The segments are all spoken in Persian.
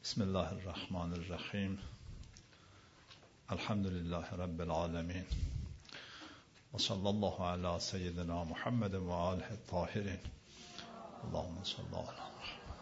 بسم الله الرحمن الرحیم. الحمد لله رب العالمین و صلی الله علی سیدنا محمد و آله الطاهرین. اللهم صل علی محمد.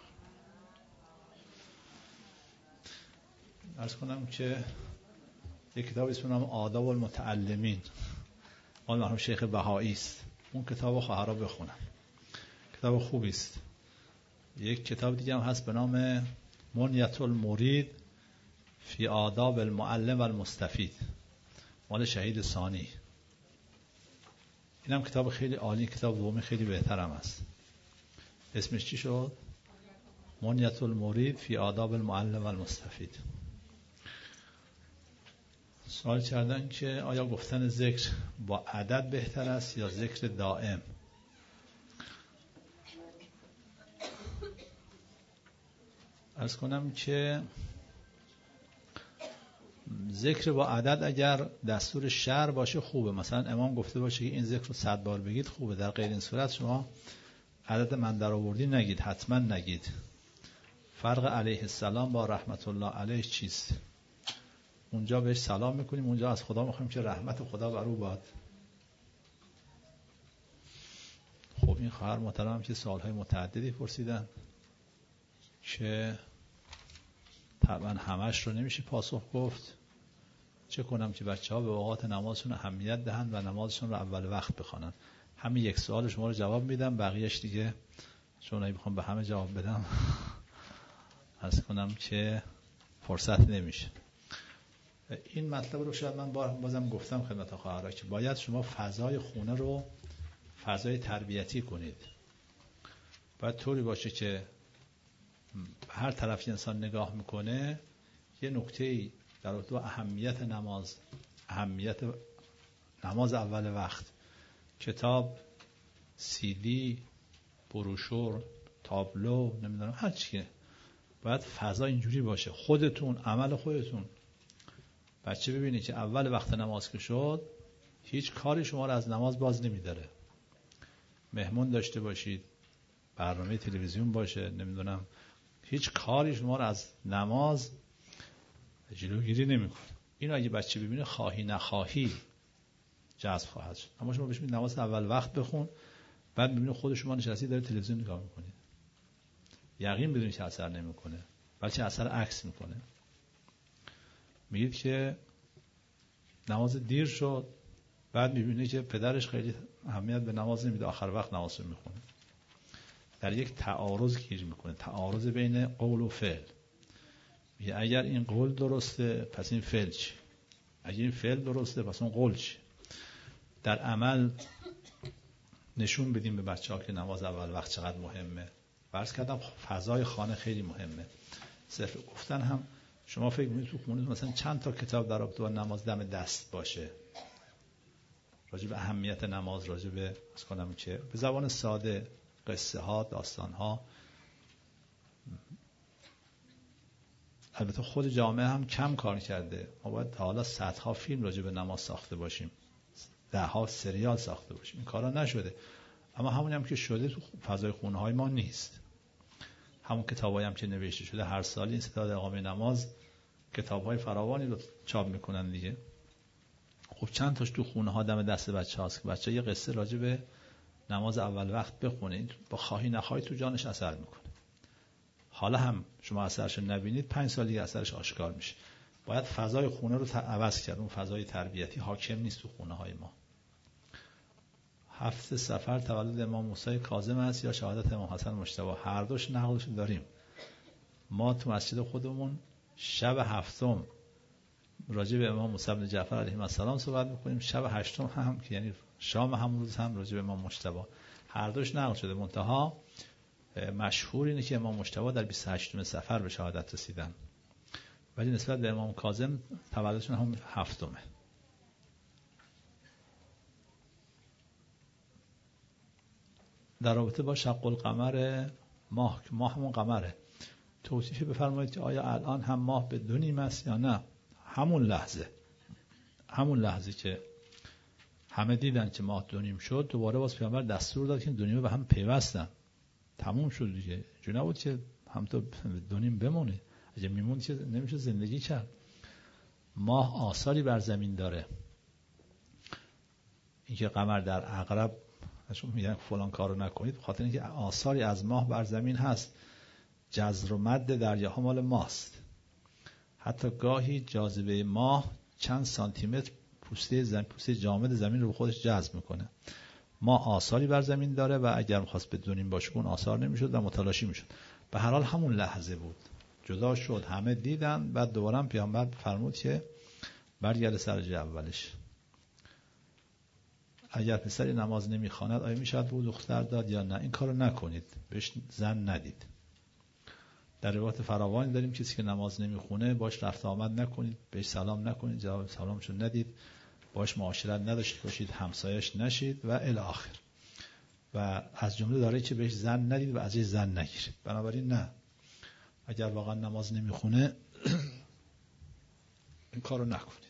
عرض کنم که یک کتاب اسم نام آداب المتعلمین مال مرحوم شیخ بهایی است. اون کتاب خواهرها بخونن، کتاب خوبی است. یک کتاب دیگه هم هست به نام منیت المرید فی آداب المعلم و المستفید مال شهید ثانی. این هم کتاب خیلی عالی، کتاب دومی خیلی بهتر هم است. اسمش چی شد؟ منیت المرید فی آداب المعلم و المستفید. سوال کردن که آیا گفتن ذکر با عدد بهتر است یا ذکر دائم؟ عرض کنم که ذکر با عدد اگر دستور شرع باشه خوبه، مثلا امام گفته باشه که این ذکر رو 100 بار بگید خوبه. در غیر این صورت شما عدد من در آوردی نگید، حتما نگید. فرق علیه السلام با رحمت الله علیه چیست؟ اونجا بهش سلام میکنیم، اونجا از خدا میخوایم که رحمت خدا بر او باد. خب این خواهر محترم که سوالهای متعددی پرسیدن که طبعا همش رو نمیشه پاسخ گفت. چه کنم که بچه ها به اوقات نمازشون اهمیت دهند و نمازشون رو اول وقت بخوانن. همین یک سوال شما رو جواب میدم، بقیهش دیگه چون اگه بخوام به همه جواب بدم عرض کنم که فرصت نمیشه. این مطلب رو شاید من بازم گفتم خدمت خواهرها که باید شما فضای خونه رو فضای تربیتی کنید. باید طوری باشه که هر طرفی انسان نگاه میکنه یه نکته‌ای در رابطه با اهمیت نماز اول وقت، کتاب، CD، بروشور، تابلو، نمیدونم هر چیه، باید فضا اینجوری باشه. خودتون، عمل خودتون، بچه ببینید که اول وقت نماز که شد هیچ کاری شما رو از نماز باز نمیداره. مهمون داشته باشید، برنامه تلویزیون باشه، نمیدونم، هیچ کاری شما رو از نماز جلوگیری نمیکنه. اینو اگه بچه ببینه خواهی نخواهی جذب خواهد شد. اما شما بهش میگید نماز اول وقت بخون، بعد میبینه خود شما نشستی داره تلویزیون نگاه میکنید، یقین بدونید که اثر نمیکنه، بلکه اثر عکس میکنه. میگید که نماز دیر شد، بعد میبینه که پدرش خیلی اهمیت به نماز نمیده، آخر وقت نماز رو میخونه. در یک تعارض گیر میکنه، تعارض بین قول و فعل. اگر این قول درسته پس این فعل چی؟ اگر این فعل درسته پس اون قول چی؟ در عمل نشون بدیم به بچه‌ها که نماز اول وقت چقدر مهمه. فرض کردم فضای خانه خیلی مهمه. صرف گفتن هم شما فکر می‌کنید تو خونه مثلا چند تا کتاب در رابطه با نماز دم دست باشه، راجع به اهمیت نماز، راجع به از کنم که به زبان ساده قصه ها، داستان ها. البته خود جامعه هم کم کار کرده. ما باید تا حالا صدها فیلم راجع به نماز ساخته باشیم، دهها سریال ساخته باشیم. این کارا نشده. اما همونی هم که شده تو فضای خونه های ما نیست. همون کتابایی هم که نوشته شده هر سال این ستاد اقامه نماز کتاب‌های فراوانی رو چاپ میکنن دیگه. خب چند تاش تو خونه ها دم دست بچه‌هاست که بچه یه قصه راجع به نماز اول وقت بخونه، این با خواهی نخواهی تو جانش اثر میکنه. حالا هم شما اثرش نبینید 5 سال دیگه اثرش آشکار میشه. باید فضای خونه رو عوض کرد. اون فضای تربیتی حاکم نیست تو خونه های ما. 7 صفر تولد امام موسی کاظم است یا شهادت امام حسن مجتبی؟ هر دوش نقلش داریم. ما تو مسجد خودمون شب 7 راجع به امام موسی بن جعفر علیه السلام صحبت میکنیم، شب 8 هم که یعنی شام همون روز هم راجع به امام مجتبی. هر دوش نقل شده. منتها مشهور اینه که امام مجتبی در 28 صفر به شهادت رسیدن، ولی نسبت به امام کاظم تولدشون هم 7. در رابطه با شق القمر ماه همون قمره، توصیف بفرمایید که آیا الان هم ماه به 2 نیم است یا نه؟ همون لحظه که همه دیدن که ماه 2 نیم شد، دوباره باز پیامبر دستور داد که 2 نیمه به هم پیوستن. تموم شد دیگه. جو نبود که همطور دونیم بمونه. اگه میمون که نمیشه زندگی کرد. ماه آثاری بر زمین داره. اینکه قمر در عقرب شما میگن فلان کارو نکنید، خاطر اینکه آثاری از ماه بر زمین هست. جزر و مد دریاها مال ماست. حتی گاهی جاذبه ماه چند سانتی متر پوسته جامد زمین رو به خودش جذب میکنه. ماه آثاری بر زمین داره و اگر می‌خواست بدونیم باشه اون آثار نمیشد و متلاشی میشد. به هر حال همون لحظه بود جدا شد، همه دیدن، بعد دوباره پیامبر فرمود که برگرده سر جای اولش. اگر پسری نماز نمیخواند آیا میشود به او دختر داد یا نه؟ این کارو نکنید، بهش زن ندید. در روایت فراوانی داریم کسی که نماز نمیخونه باش رفت آمد نکنید، بهش سلام نکنید، جواب سلامشو ندید، باش معاشرت نداشته باشید، همسایش نشید و الی آخر. و از جمله داره که بهش زن ندید و ازش زن نگیرید. بنابراین نه، اگر واقعا نماز نمیخونه این کارو نکنید.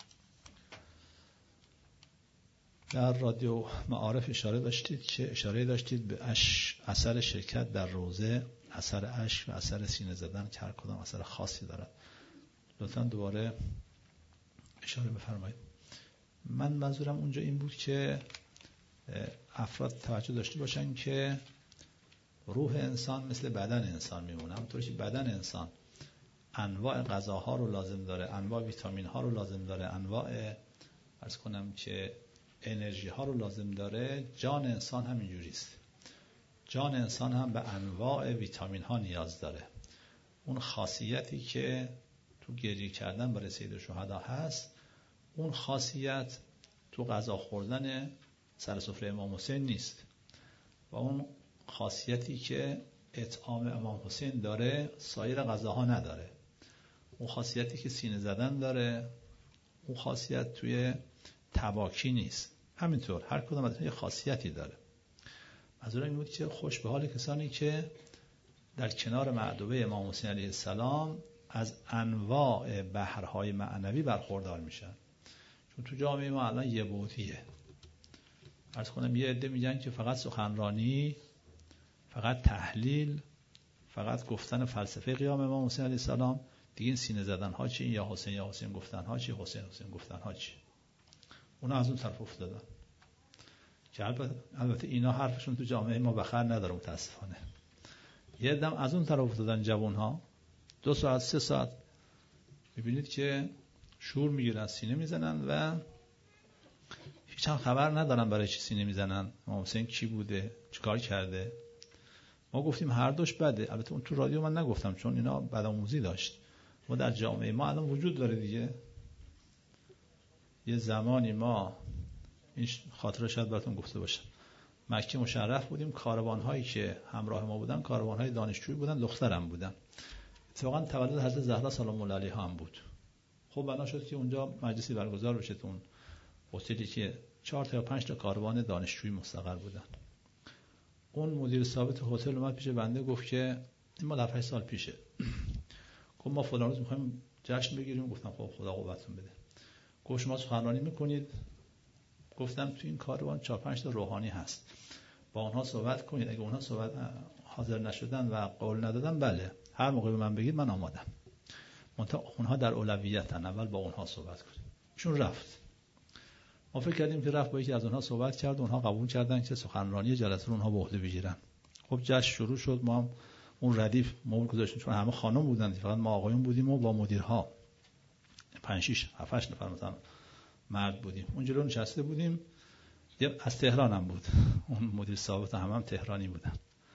در رادیو معارف اشاره داشتید به اثر شرکت در روزه، اثر اشک و اثر سینه زدن که هر کدام اثر خاصی دارد. لطفاً دوباره اشاره بفرمایید. من منظورم اونجا این بود که افراد توجه داشته باشن که روح انسان مثل بدن انسان میمونه. همونطور که بدن انسان انواع غذاها رو لازم داره، انواع ویتامین ها رو لازم داره، انواع عرض کنم که انرژی ها رو لازم داره، جان انسان هم اینجوریست. جان انسان هم به انواع ویتامین ها نیاز داره. اون خاصیتی که تو گریه کردن برای سید شهدا هست، اون خاصیت تو غذا خوردن سر سفره امام حسین نیست. و اون خاصیتی که اطعام امام حسین داره سایر غذاها نداره. اون خاصیتی که سینه زدن داره، اون خاصیت توی تباکی نیست. همینطور هر کدوم از یه خاصیتی داره. منظورم این بود که خوش به حال کسانی که در کنار معدوبه امام حسین علیه السلام از انواع بحرهای معنوی برخوردار میشن. چون تو جامعه ما الان یه بودیه. عرض کنم یه عده میگن که فقط سخنرانی، فقط تحلیل، فقط گفتن فلسفه قیام امام حسین علیه السلام، دیگه این سینه زدن ها چی، یا حسین گفتن ها چی، حسین گفتن ها چی. اونا از اون طرف افتادن که البته اینا حرفشون تو جامعه ما بخر نداره متاسفانه. یه دم از اون طرف افتادن جوان ها 2 ساعت 3 ساعت میبینید که شور میگیرن، سینه میزنن و هیچ هم خبر ندارن برای چی سینه میزنن، امام حسین کی بوده، چیکار کرده. ما گفتیم هر دوش بده. البته اون تو رادیو من نگفتم چون اینا بدآموزی داشت. ما در جامعه ما الان وجود داره دیگه. یه زمانی ما این خاطره شاید براتون گفته باشم، مکه مشرف بودیم، کاروان‌هایی که همراه ما بودن کاروان‌های دانشجویی بودن، دخترم بودن. اتفاقا تولد حضرت زهرا سلام الله علیها هم بود. خب بنا شد که اونجا مجلسی برگزار بشه تو اون هتلی که 4 تا یا 5 تا کاروان دانشجویی مستقر بودن. اون مدیر ثابت هتل اومد پیش بنده گفت که این ما 7 سال پیشه، گفت ما فلان روز می‌خوایم جشن بگیریم. گفتم خب خدا قوتتون بده. گفت شما سخنرانی می‌کنید؟ گفتم تو این کاروان 4-5 تا روحانی هست، با اونها صحبت کنید. اگه اونها صحبت حاضر نشدن و قول ندادن، بله هر موقع به من بگید من آمادم. منتها اونها در اولویتن، اول با اونها صحبت کنید. چون رفت. ما فکر کردیم که رفت با یکی از اونها صحبت کرد، اونها قبول کردن که سخنرانی جلسه رو اونها به عهده بگیرن. خب جشن شروع شد. ما هم اون ردیف مبل گذاشتیم چون همه خانم بودن، فقط ما آقایون بودیم و با مدیرها 5-6-7-8 نفر مثلا مرد بودیم. اون جلو نشسته بودیم. از تهران هم بود اون مدیر ثابت، هم تهرانی بودن.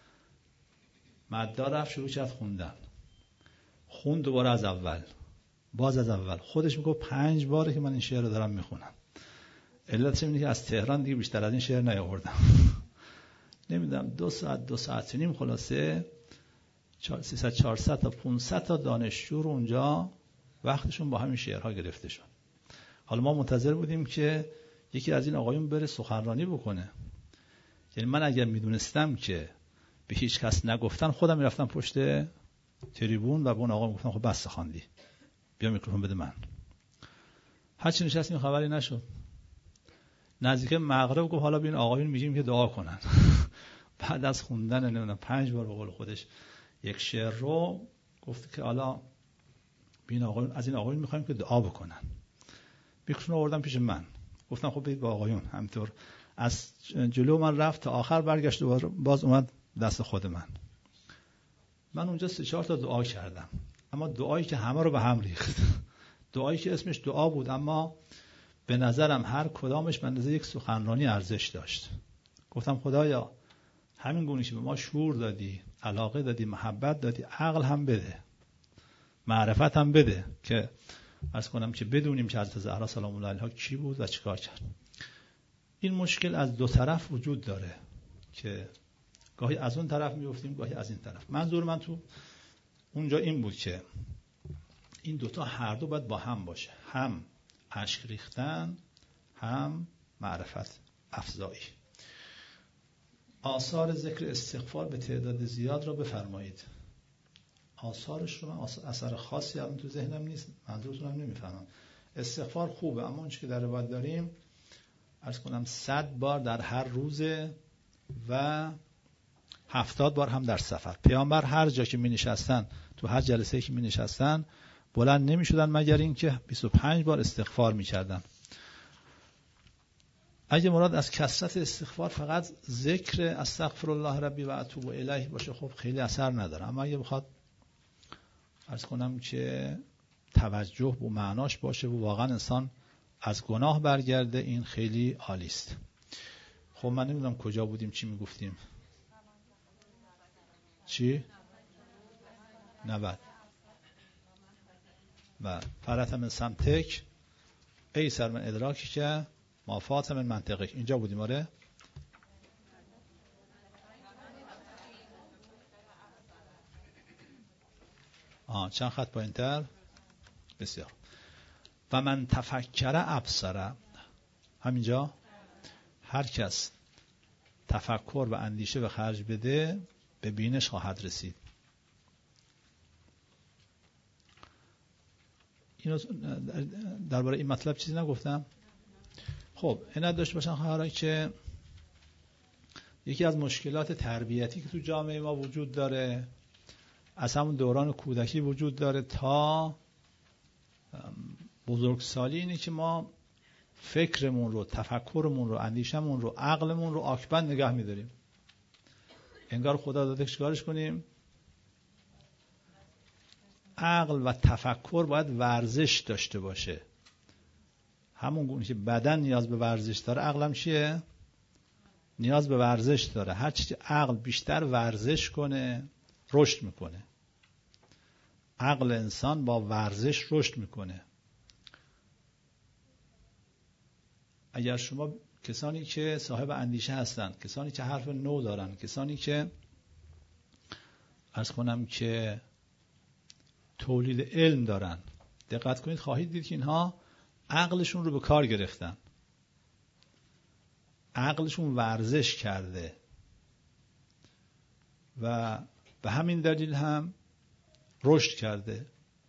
مدار رفت شروع کرد خوندن. خون دوباره از اول، باز از اول. خودش میگه 5 باره که من این شعر رو دارم میخونم. علتش اینه که از تهران دیگه بیشتر از این شعر نیاوردم. نمیدونم 2 ساعت و نیم خلاصه 300-400 تا 500 تا دانشجو رو اونجا وقتشون با همین شعرها گرفته شد. حالا ما منتظر بودیم که یکی از این آقایون بره سخنرانی بکنه. یعنی من اگر میدونستم که به هیچ کس نگفتن، خودم میرفتم پشت تریبون و به اون آقا میگفتم خب بس خواندی، بیا میکروفون بده من. هرچی نشستیم خبری نشد. نزدیک مغرب گفت حالا ببین آقایون میگیم که دعا کنن. بعد از خوندن نمیدونم 5 بار به قول خودش یک شعر رو گفت که حالا از این آقایون میخوایم که دعا بکنن. میکروفون آوردم پیش من، گفتم خب برید با آقایون. همینطور از جلو من رفت تا آخر برگشت و باز اومد دست خود من اونجا 3-4 تا دعا کردم، اما دعایی که همه رو به هم ریخت. دعایی که اسمش دعا بود اما به نظرم هر کدامش به اندازه یک سخنرانی ارزش داشت. گفتم خدایا همین گونه که به ما شعور دادی، علاقه دادی، محبت دادی، عقل هم بده، معرفت هم بده که عرض کنم که بدونیم که حضرت زهرا سلام الله علیها کی بود و چیکار کرد. این مشکل از دو طرف وجود داره که گاهی از اون طرف میفتیم، گاهی از این طرف. منظور من تو اونجا این بود که این دوتا هر دو باید با هم باشه، هم اشک ریختن، هم معرفت افزایی. آثار ذکر استغفار به تعداد زیاد را بفرمایید. آثارش رو من اثر خاصی هم تو ذهنم نیست، منظورتون هم نمیفهمم. استغفار خوبه، اما اون چیزی که در روایت داریم عرض کنم 100 بار در هر روزه و 70 بار هم در سفر. پیامبر هر جا که می نشستن، تو هر جلسه‌ای که می نشستن بلند نمی شدن مگر اینکه 25 بار استغفار می کردن. اگه مراد از کثرت استغفار فقط ذکر استغفر الله ربی و اتوب الیه باشه خب خیلی اثر نداره، اما اگه بخواد عرض کنم که توجه و معناش باشه و واقعا انسان از گناه برگرده، این خیلی عالی است. خب من نمیدونم کجا بودیم، چی میگفتیم؟ چی؟ 90 و فرات من سمتک ای سر من ادراکی که ما فاطم من منطقه. اینجا بودیم. آره چند خط پایین‌تر. بسیار. و من تفکر ابصره، همینجا هر کس تفکر و اندیشه به خرج بده به بینش خواهد رسید. اینو درباره این مطلب چیزی نگفتم. خب عنایت داشته باشن خواهرای که یکی از مشکلات تربیتی که تو جامعه ما وجود داره از همون دوران کودکی وجود داره تا بزرگسالی، اینه که ما فکرمون رو، تفکرمون رو، اندیشمون رو، عقلمون رو آکبند نگه می‌داریم. انگار خدا داده چیکارش کنیم؟ عقل و تفکر باید ورزش داشته باشه. همون گونه که بدن نیاز به ورزش داره، عقلم چیه؟ نیاز به ورزش داره. هر چی عقل بیشتر ورزش کنه رشد میکنه. عقل انسان با ورزش رشد میکنه. اگر شما کسانی که صاحب اندیشه هستن، کسانی که حرف نو دارن، کسانی که عرض کنم که تولید علم دارن، دقت کنید خواهید دید که اینها عقلشون رو به کار گرفتن، عقلشون ورزش کرده و به همین دلیل هم رشد کرده.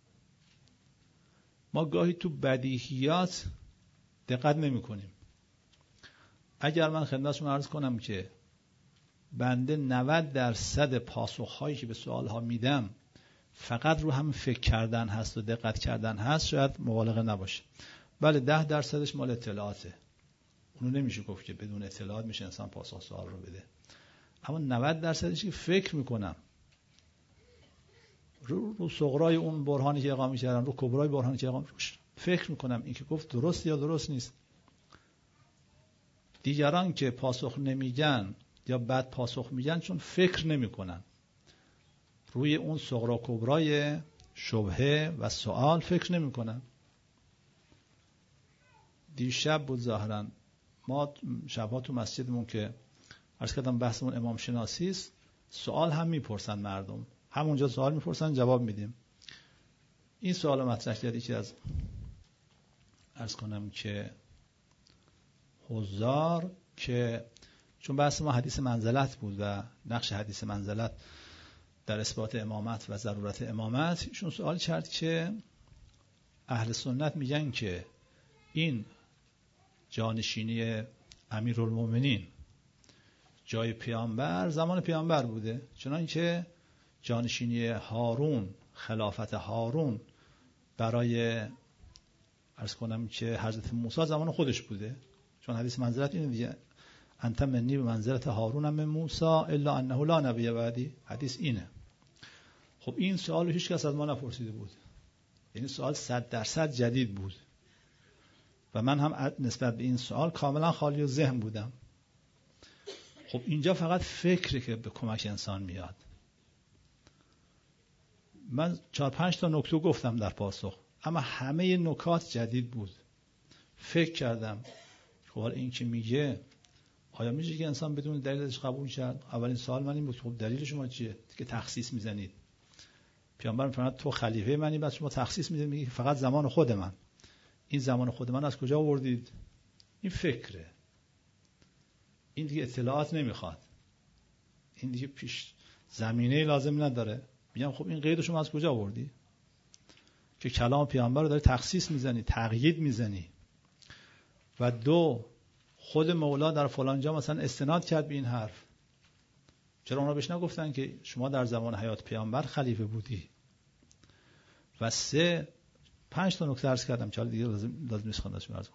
ما گاهی تو بدیهیات دقت نمی کنیم. اگر من خدمتتون عرض کنم که بنده 90% پاسخهایی که به سوالها میدم فقط رو هم فکر کردن هست و دقت کردن هست، شاید مبالغه نباشه. بله 10% مال اطلاعاته، اونو نمیشه گفت که بدون اطلاعات میشه انسان پاسخ سوال رو بده، اما 90% که فکر میکنم رو صغرای اون برهانی که اقامه کردم، رو کبرای برهانی که اقامه روش فکر میکنم این که گفت درست یا درست نیست. دیگران که پاسخ نمیگن یا بد پاسخ میگن چون فکر نمیکنن، روی اون صغرا کبرای شبهه و سوال فکر نمیکنن. دیشب بود ظاهرا ما شبها تو مسجدمون که عرض کردم بحثمون امام شناسی است، سوال هم میپرسن مردم، همونجا سوال میپرسن جواب میدیم. این سوال مطرح کردی که از عرض کنم که حضار، که چون بحث ما حدیث منزلت بود و نقش حدیث منزلت در اثبات امامت و ضرورت امامت، ایشون سوال کرد که اهل سنت میگن که این جانشینی امیرالمومنین جای پیامبر زمان پیامبر بوده، چنانکه جانشینی هارون، خلافت هارون برای عرض کنم که حضرت موسی زمان خودش بوده، چون حدیث منزلت اینه دیگه، انت منی به منزلت هارون من موسی الا انه لا نبی بعدی، حدیث اینه. خب این سوال هیچ کس از ما نپرسیده بود، یعنی سوال 100% جدید بود و من هم نسبت به این سوال کاملا خالی و ذهن بودم. خب اینجا فقط فکری که به کمک انسان میاد. من 4-5 تا نکته گفتم در پاسخ، اما همه نکات جدید بود. فکر کردم خب این که میگه آیا میشه که انسان بدون دلیلش قبول کرد؟ اولین سوال من این بود، خب دلیل شما چیه که تخصیص میزنید؟ پیامبر میفرماد تو خلیفه منی، بعد شما تخصیص میدید میگی فقط زمان خود من. این زمان خود من از کجا آوردید؟ این فکره، این دیگه اطلاعات نمیخواد، این دیگه پیش زمینه لازم نداره. میگم خب این قید شما از کجا آوردی که کلام پیامبر رو داری تخصیص میزنی، تقیید میزنی؟ و دو، خود مولا در فلان جا مثلا استناد کرد به این حرف، چرا اونا بهش نگفتن که شما در زمان حیات پیامبر خلیفه بودی؟ و 5 تا نکته عرض کردم، چاله دیگه لازم نیست خواندش براتون.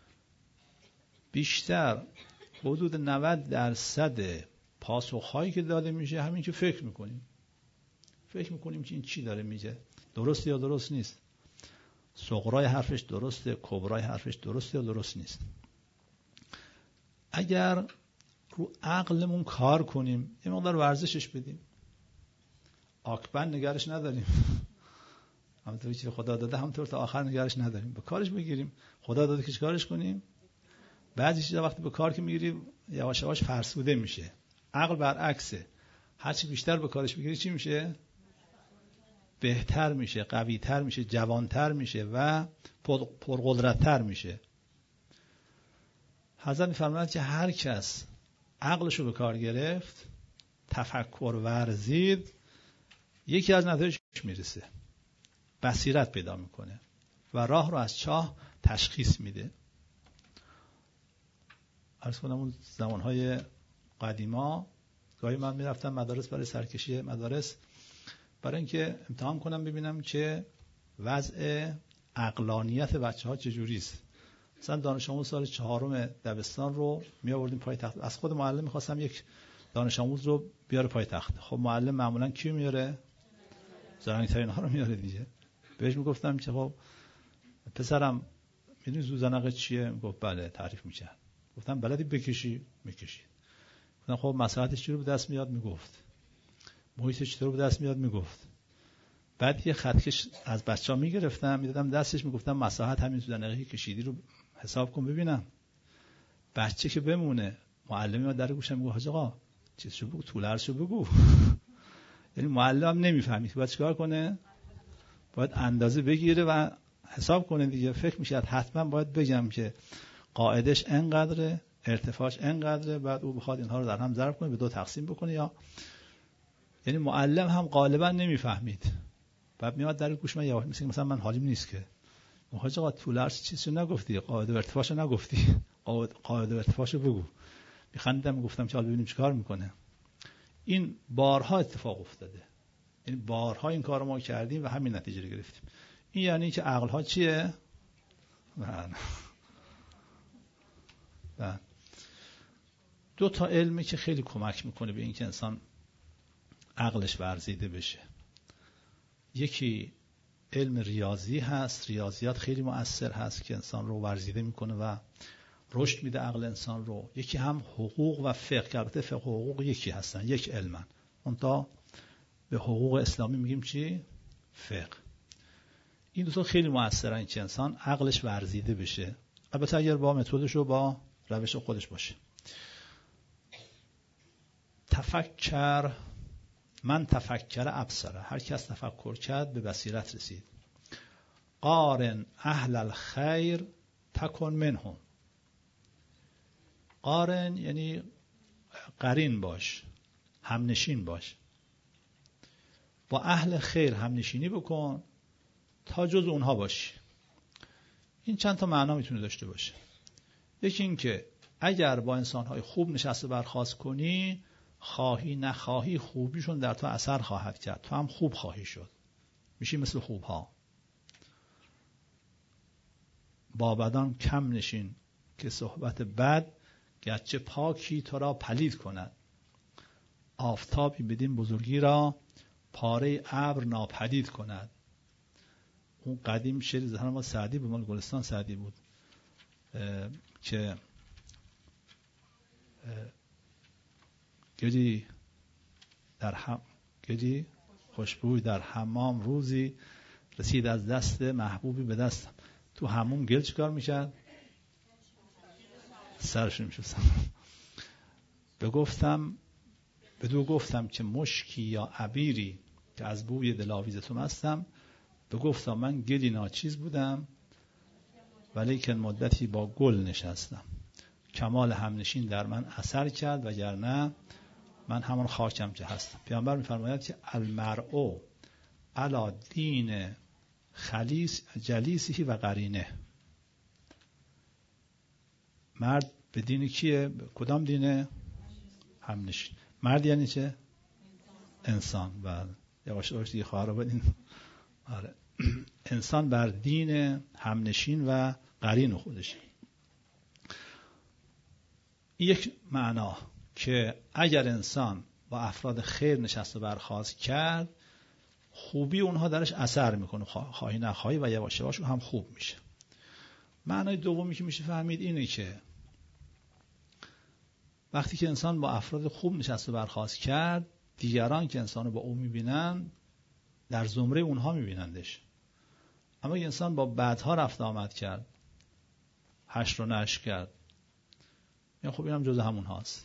بیشتر حدود 90% پاسخهایی که داده میشه همین که فکر میکنیم که این چی داره میگه، درست یا درست نیست، صغرای حرفش درسته، کبرای حرفش درسته یا درست نیست. اگر رو عقلمون کار کنیم، یه مقدار ورزشش بدیم، آکبن نگرش نداریم، همونطوری که خدا داده همونطور تا آخر نگرش نداریم، به کارش بگیریم. خدا داده که چیکارش کنیم؟ بعضی چیزا وقتی به کار که میگیری یواش یواش فرسوده میشه. عقل برعکسه، هرچی بیشتر به کارش بگیری چی میشه؟ بهتر میشه، قویتر میشه، جوانتر میشه و پرقدرتتر میشه. حضرت میفرمایند که هر کس عقلشو به کار گرفت، تفکر ورزید، یکی از نتایجش میرسه، بصیرت پیدا میکنه و راه رو از چاه تشخیص میده. عرض کنم اون زمانهای قدیما گاهی من میرفتم مدارس برای سرکشی مدارس، برای اینکه امتحان کنم ببینم که وضع عقلانیت بچه‌ها چجوری است. مثلا دانش آموز سال 4 دبستان رو می آوردیم پای تخت، از خود معلم می‌خواستم یک دانش آموز رو بیاره پای تخت. خب معلم معمولا کی میاره؟ زرنگ‌ترین ها رو میاره دیگه. بهش میگفتم که خب پسرم میدونی زوزنقه چیه؟ گفت بله، تعریف می‌کرد. گفتم بلدی بکشی؟ میکشید. گفتم خب مساحتش چطور به دست میاد؟ میگفت. محیطش چطور به دست میاد؟ میگفت. بعد یه خطکش از بچه‌ها میگرفتم میدادم دستش، میگفتم مساحت همین زوزنقه‌ای کشیدی رو حساب کن ببینم. بچه که بمونه، معلمی ما در گوشم میگه حاج آقا چیزشو بگو، طول عرضشو بگو. یعنی معلم نمیفهمید باید چیکار کنه، باید اندازه بگیره و حساب کنه دیگه. فکر میشه حتما باید بگم که قاعدش انقدره، ارتفاعش انقدره، بعد او بخواد اینها رو در هم ضرب کنه، به 2 تقسیم بکنه. یا یعنی معلم هم غالبا نمیفهمید، بعد میاد در گوش من یواش مثلا من حالیم نیست که حاج آقا طول عرض چیزشو نگفتی، قاعده و ارتفاعشو نگفتی، قاعده و ارتفاعشو بگو. میخندیدم میگفتم چال ببینیم چیکار میکنه. این بارها اتفاق افتاده، یعنی بارها این کارو ما کردیم و همین نتیجه رو گرفتیم. این یعنی که عقل ها چیه؟ نه. 2 تا علمی که خیلی کمک میکنه به اینکه انسان عقلش ورزیده بشه. یکی علم ریاضی هست، ریاضیات خیلی مؤثر هست که انسان رو ورزیده میکنه و رشد میده عقل انسان رو. یکی هم حقوق و فقه، که البته فقه و حقوق یکی هستن، یک علمن. اونتا به حقوق اسلامی میگیم چی؟ فقه. این 2 تا خیلی مؤثرن که انسان عقلش ورزیده بشه، البته اگر با متدش و با روش خودش باشه. تفکر من تفکر ابصره، هر کس تفکر کرد به بصیرت رسید. قارن اهل الخیر تکن منهم. قارن یعنی قرین باش، همنشین باش، با اهل خیر همنشینی بکن تا جز اونها باشی. این چند تا معنا میتونه داشته باشه. یکی این که اگر با انسانهای خوب نشسته برخاست کنی، خواهی نخواهی خوبیشون در تو اثر خواهد کرد، تو هم خوب خواهی شد، میشی مثل خوبها. با بدان کم نشین که صحبت بد گرچه پاکی تو را پلید کند. آفتابی بدین بزرگی را پاره ابر ناپدید کند. اون قدیم شعر ذهن ما سعدی بود، مال گلستان سعدی بود که گلی خوشبوی در حمام روزی رسید از دست محبوبی به دستم. تو حموم گل چیکار میکرد؟ سرش میشستم. بدو گفتم که مشکی یا عبیری که از بوی دلاویز تو مستم. بگفتم من گلی ناچیز بودم ولیکن مدتی با گل نشستم. کمال همنشین در من اثر کرد وگرنه من همون خاکم که هستم. پیامبر میفرماید که المرء علی دین جلیسه و قرینه. مرد به دین کیه؟ کدام دینه؟ همنشین. مرد یعنی چه؟ انسان. بله یواش یواش دیگه خواهر رو بدین. آره. انسان بر دین همنشین و قرین خودشه. یک معنا که اگر انسان با افراد خیر نشست و برخاست کرد، خوبی اونها درش اثر میکنه، خواهی نخواهی و یواش یواش هم خوب میشه. معنای دومی که میشه فهمید اینه که وقتی که انسان با افراد خوب نشست و برخاست کرد، دیگران که انسانو با او میبینن در زمره اونها میبینندش. اما اگه انسان با بدها رفت آمد کرد، حشر و نشر کرد، یعنی خب اینم جز همون هاست.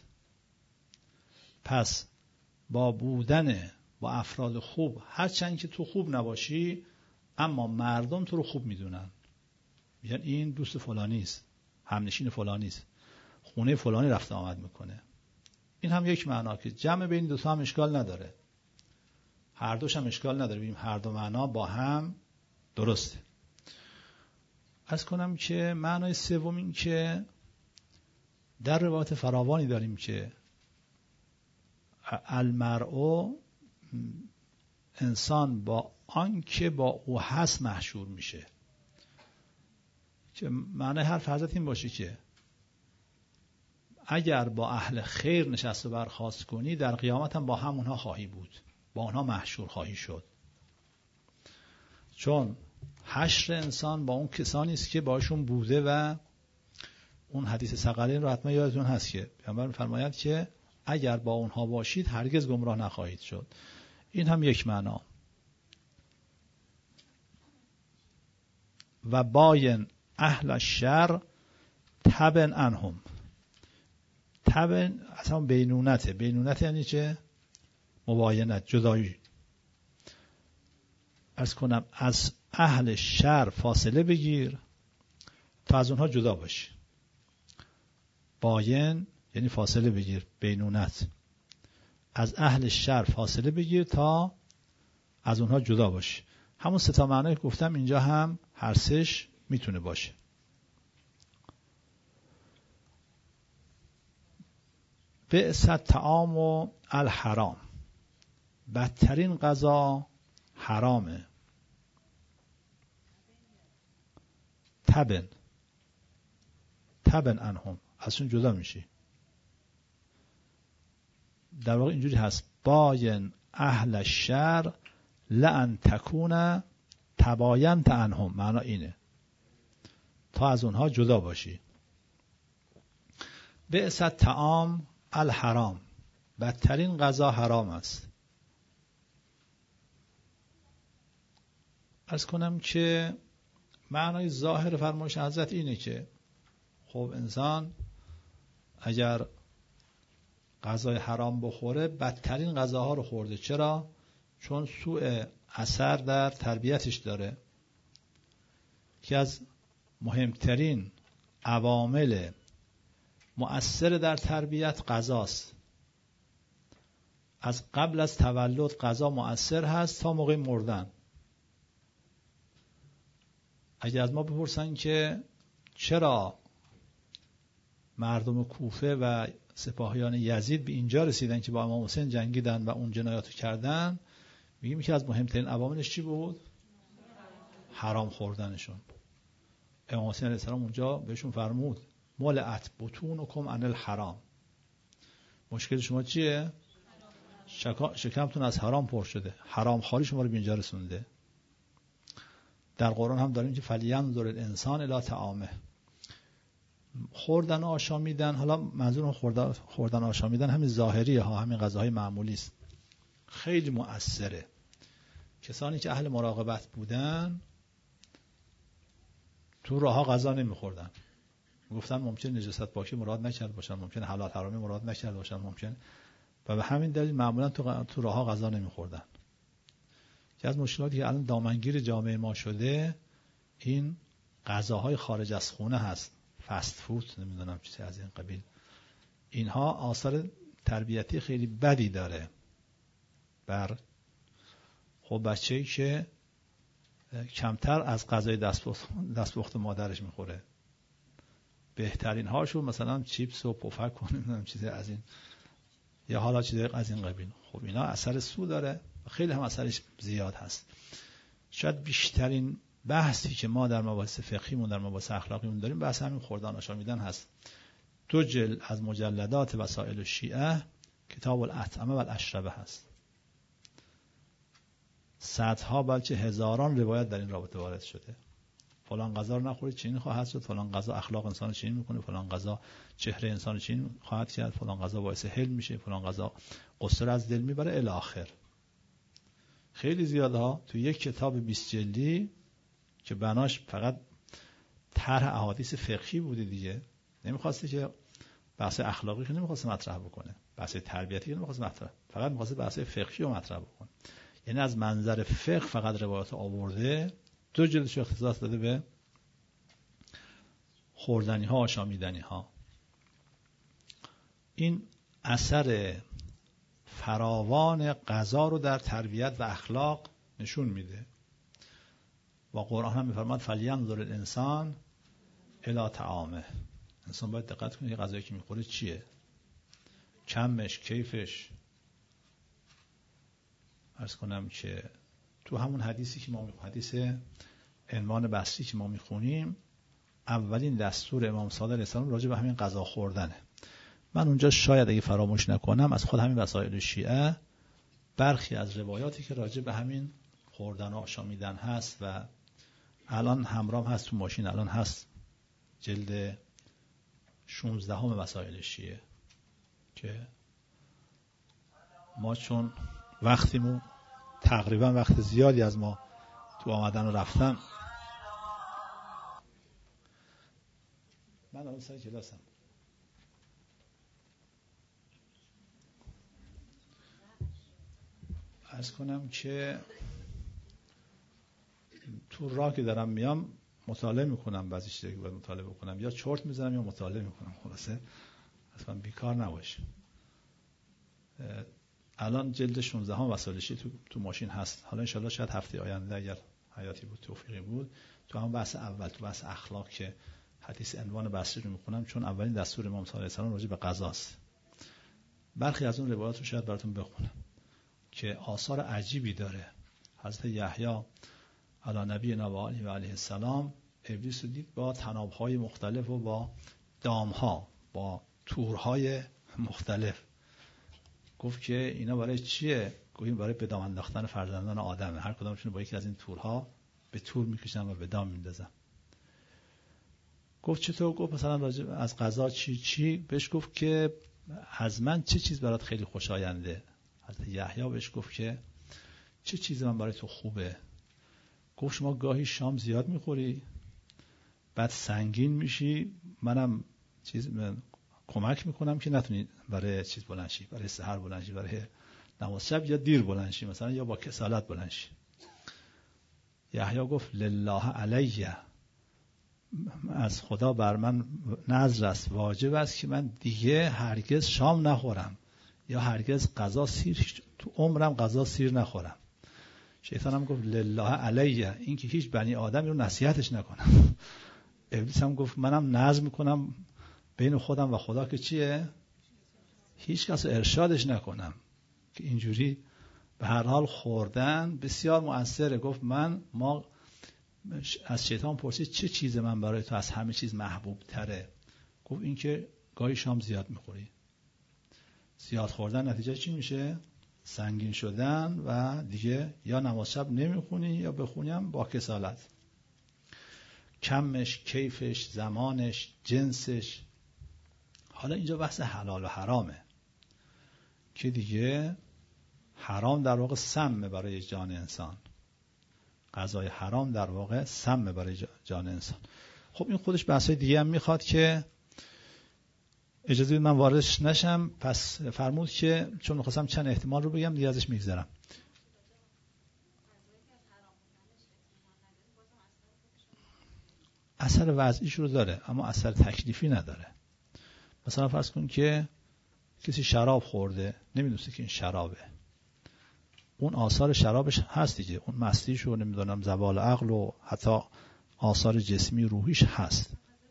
پس با بودن با افراد خوب، هرچند که تو خوب نباشی اما مردم تو رو خوب میدونن، میگن این دوست فلانی است، همنشین فلانی است، خونه فلانی رفت آمد میکنه. این هم یک معنا که جمع بین دو تا هم اشکال نداره، هر دوش هم اشکال نداره، ببینیم هر دو معنا با هم درسته. عرض کنم که معنای سوم این که در روایت فراوانی داریم که المرء، انسان با آنکه با او هست محشور میشه. که معنی حرف حضرت این باشه که اگر با اهل خیر نشست و برخاست کنی، در قیامت هم با همونها خواهی بود، با اونها محشور خواهی شد. چون حشر انسان با اون کسانی است که باشون بوده و اون حدیث ثقلین رو حتما یادتون هست که پیامبر می‌فرماید که اگر با اونها باشید هرگز گمراه نخواهید شد. این هم یک معنا. و باین اهل الشر تبن عنهم. تبن اصلا بینونته. بینونت یعنی چه؟ مباینت، جدایی. عرض کنم از اهل شر فاصله بگیر تا از اونها جدا باشی. باین یعنی فاصله بگیر، بینونت. از اهل شر فاصله بگیر تا از اونها جدا باشی. همون سه تا معنی که گفتم اینجا هم هر سه‌ش میتونه باشه. بئس الطعام و الحرام. بدترین غذا حرامه. تبن عنهم، ازشون جدا میشی. در واقع اینجوری هست باین اهل الشر لأن تکون تباینت عنهم. معنا اینه تا از اونها جدا باشی. بئس الطعام الحرام. بدترین غذا حرام است. عرض کنم که معنای ظاهر فرمایش حضرت اینه که خب انسان اگر غذای حرام بخوره بدترین غذاها رو خورده. چرا؟ چون سوء اثر در تربیتش داره. که از مهمترین عوامل مؤثر در تربیت غذاست. از قبل از تولد غذا مؤثر هست تا موقع مردن. اگر از ما بپرسن که چرا مردم کوفه و سپاهیان یزید به اینجا رسیدن که با امام حسین جنگیدن و اون جنایاتو کردن، میگیم که از مهمترین عواملش چی بود؟ حرام خوردنشون. امام حسین علیه السلام اونجا بهشون فرمود ملئت بطونکم عن الحرام. مشکل شما چیه؟ شکمتون از حرام پر شده. حرام خواری شما رو به اینجا رسونده. در قرآن هم داریم که فلینظر الانسان الی طعامه. خوردن و آشامیدن، حالا منظور خوردن و آشامیدن همین ظاهریه ها، همین غذاهای معمولی است. خیلی مؤثره. کسانی که اهل مراقبت بودن تو راهها غذا نمیخوردن. گفتن ممکن نجاست پاکی مراد نکرد باشن، ممکن حلال حرامی مراد نکرد باشن، ممکن، و به همین دلیل معمولا تو راهها غذا نمیخوردن. که از مشکلاتی که الان دامنگیر جامعه ما شده این غذاهای خارج از خونه هست، فست فود، نمیدونم چیزی از این قبیل. اینها آثار تربیتی خیلی بدی داره بر خب بچه‌ای که کمتر از غذای دستپخت مادرش میخوره. بهترین هاشو مثلا چیپس و پفک و نمیدونم چیزی از این، یا حالا چیزی از این قبیل. خب اینا اثر سو داره و خیلی هم اثرش زیاد هست. شاید بیشترین بحثی که ما در مباحث فقهیمون، در مباحث اخلاقیمون داریم بحث همین خوردن آشامیدن هست. 2 جلد از مجلدات وسائل الشیعه کتاب الاطعمه و الاشربه هست. صدها بلکه هزاران روایت در این رابطه وارد شده. فلان غذا رو نخورید چنین خواهد شد، فلان غذا اخلاق انسان رو چنین میکنه، فلان غذا چهره انسان رو چنین خواهد کرد، فلان غذا باعث حلم میشه، فلان غذا غصه رو از دل میبره الی آخر. خیلی زیاده ها تو یک کتاب 20 جلدی که بناش فقط طرح احادیث فقهی بوده دیگه. نمیخواسته که بحث اخلاقی رو نمیخواسته مطرح بکنه، بحث تربیتی رو نمیخواسته مطرح، فقط میخواسته بحث فقهی رو مطرح بکنه. یعنی از منظر فقه فقط روایات آورده، 2 جلدش اختصاص داده به خوردنی ها، آشامیدنی ها. این اثر فراوان غذا رو در تربیت و اخلاق نشون میده. و قرآن هم میفرماد فلینظر الانسان الی طعامه. انسان باید دقت کنه که غذایی که میخوره چیه، کمش، کیفش. عرض کنم که تو همون حدیثی که ما حدیث عنوان بصری که ما میخونیم، اولین دستور امام صادق علیه السلام راجع به همین غذا خوردنه. من اونجا شاید اگه فراموش نکنم از خود همین وسائل شیعه برخی از روایاتی که راجع به همین خوردن و آشامیدن هست و الان همراه هست تو ماشین، الان هست جلد 16 وسائل شیعه، که ما چون وقتیمون تقریبا وقت زیادی از ما تو آمدن و رفتن، من الان سر کلاسم. عرض کنم که تو راه که دارم میام مطالعه میکنم، بعضی چیزایی که باید مطالعه بکنم یا چرت میزنم یا مطالعه میکنم، خلاصه اصلا بیکار نباشه. الان جلد 16 وسائل شیعه تو ماشین هست. حالا انشالله شاید هفته آینده اگر حیاتی بود، توفیقی بود، تو هم بحث اول، تو بحث اخلاق که حدیث عنوان بصری رو میخونم، چون اولین دستور امام صادق علیه السلام راجع به غذاست. برخی از اون روایات رو شاید براتون بخونم که آثار عجیبی داره. حضرت یحیی علی نبینا و علیه السلام ابلیس رو دید با طناب‌های مختلف و با دام‌ها، با تورهای مختلف. گفت که اینا برای چیه؟ گفتیم برای به دام انداختن فرزندان آدمه. هر کدامشون با یکی از این تورها به تور میکشن و به دام میندازن. گفت چطور؟ گفت مثلا راجع از غذا چی؟ بهش گفت که از من چه چیز برات خیلی خوشاینده؟ حضرت یحیی بهش گفت که چه چیزی من برای تو خوبه؟ گفت شما گاهی شام زیاد میخوری، بعد سنگین میشی، منم کمک میکنم که نتونی برای چیز بلند شی، برای سحر بلند شی، برای نماز شب یا دیر بلند شی مثلا، یا با کسالت بلند شی. یحیی گفت لله علیه، از خدا بر من نذر است، واجب است که من دیگه هرگز شام نخورم یا هرگز غذا سیر، تو عمرم غذا سیر نخورم. شیطان هم گفت لله علیه، این که هیچ بنی آدمی رو نصیحتش نکنم. ابلیس هم گفت منم نذر میکنم بین خودم و خدا که چیه؟ هیچ کس ارشادش نکنم که اینجوری به هر حال خوردن بسیار مؤثره. گفت ما از شیطان پرسید چه چیز من برای تو از همه چیز محبوب تره؟ گفت این که گاهی شام زیاد میخوری. زیاد خوردن نتیجه چی میشه؟ سنگین شدن و دیگه یا نماز شب نمیخونی یا بخونیم با کسالت. کمش، کیفش، زمانش، جنسش. حالا اینجا بحث حلال و حرامه که دیگه حرام در واقع سم برای جان انسان، غذای حرام در واقع سم برای جان انسان. خب این خودش بحثای دیگه هم میخواد که اجازه بدید من واردش نشم. پس فرمود که چون میخواستم چند احتمال رو بگم دیگه ازش میگذرم. اثر وضعیش رو داره اما اثر تکلیفی نداره. مثلا فرض کن که کسی شراب خورده، نمیدونسته که این شرابه، اون آثار شرابش هست دیگه، اون مستیش رو نمیدونم زوال عقل و حتی آثار جسمی روحیش هست.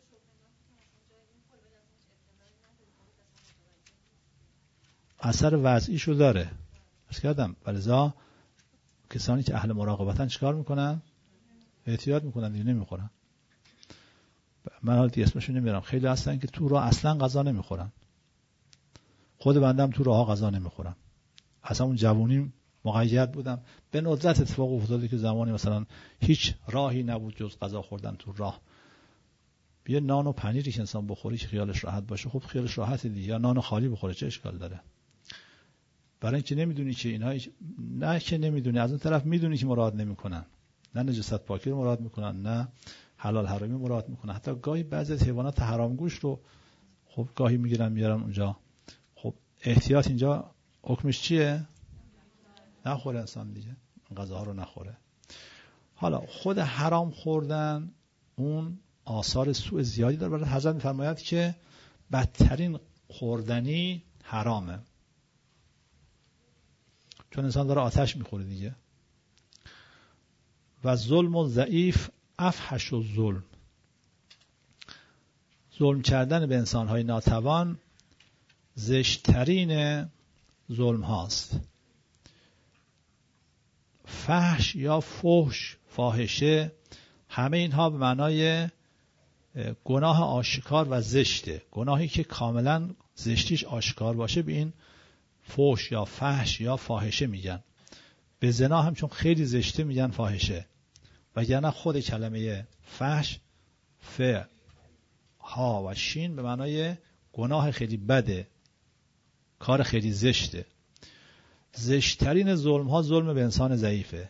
اثر وضعیش رو داره. پس کردم ولذا کسانی که اهل مراقبتن چیکار میکنن؟ احتیاط میکنن دیگه، نمیخورن. من حالا دیگه اسمشو نمیارم. خیلی هستن که تو راه اصلا غذا نمیخورن. خود بندم تو راه غذا نمیخورم. اصلا اون جوونی مقید بودم، به ندرت اتفاق افتاده که زمانی مثلا هیچ راهی نبود جز غذا خوردن تو راه. یه نان و پنیری که انسان بخوری که خیالش راحت باشه، خب خیالش راحته دیگه. یا نان خالی بخوره چه اشکال داره؟ برای اینکه نمیدونی که اینها، نه که نمیدونی، از اون طرف میدونی که مراد نمیکنن، نه نجاست پاکی رو مراد میکنن، نه حلال حرامی مراد میکنن. حتی گاهی بعضی از حیوانات حرامگوش رو خب گاهی میگیرن میارن اونجا. خب احتیاط اینجا حکمش چیه؟ نخوره انسان دیگه، غذاها رو نخوره. حالا خود حرام خوردن اون آثار سوء زیادی داره. برای حضرت میفرماید که بدترین خوردنی حرامه، چون انسان داره آتش میخوره دیگه. و ظلم و ضعیف افحش و ظلم کردن به انسانهای ناتوان زشترین ظلم هاست. فحش یا فحش، فاحشه، همه اینها به معنای گناه آشکار و زشته. گناهی که کاملا زشتیش آشکار باشه به این فحش یا فحش یا فاحشه میگن. به زنا هم چون خیلی زشته میگن فاحشه. وگرنه خود کلمه فحش، ف ها و شین، به معنای گناه خیلی بده، کار خیلی زشته. زشترین ظلم ها ظلم به انسان ضعیفه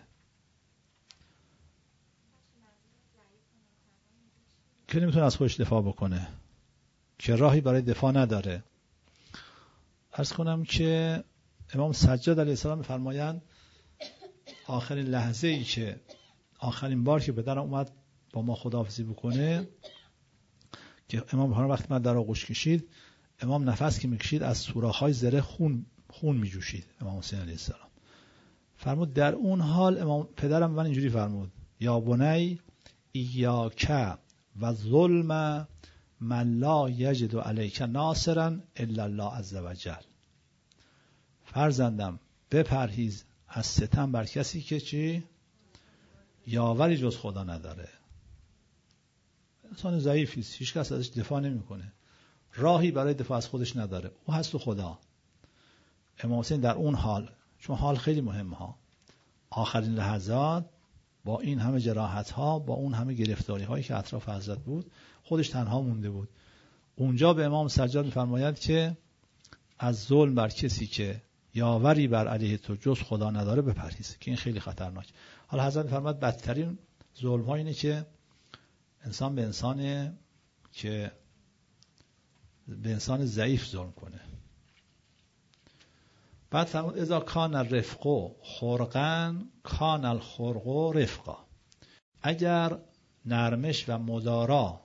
که نمیتونه از خودش دفاع بکنه، که راهی برای دفاع نداره. عرض کنم که امام سجاد علیه السلام می‌فرمایند آخرین لحظه ای که آخرین بار که پدرم اومد با ما خداحافظی بکنه، که امام بخارا وقتی من در آغوش کشید، امام نفس که میکشید از سوراخ‌های زره خون میجوشید. امام حسین علیه السلام فرمود در اون حال امام پدرم من اینجوری فرمود: یا بنی ایاک و ظلم من لا یجد علیک ناصرا الا الله عز وجل. فرزندم بپرهیز از ستم بر کسی که چی؟ یاوری جز خدا نداره. انسان ضعیفی است، هیچ کس ازش دفاع نمیکنه، راهی برای دفاع از خودش نداره، او هست و خدا. امام حسین در اون حال، چون حال خیلی مهمه ها، آخرین لحظات با این همه جراحت ها، با اون همه گرفتاری هایی که اطراف حضرت بود، خودش تنها مونده بود. اونجا به امام سجاد میفرماید که از ظلم بر کسی که یاوری بر علیه تو جز خدا نداره بپرهیز، که این خیلی خطرناک. حالا حضرت میفرماید بدترین ظلم ها اینه که انسان به انسان ضعیف ظلم کنه. بعد فرمود اذا کان الرفق خرقا کان الخرق رفقا. اگر نرمش و مدارا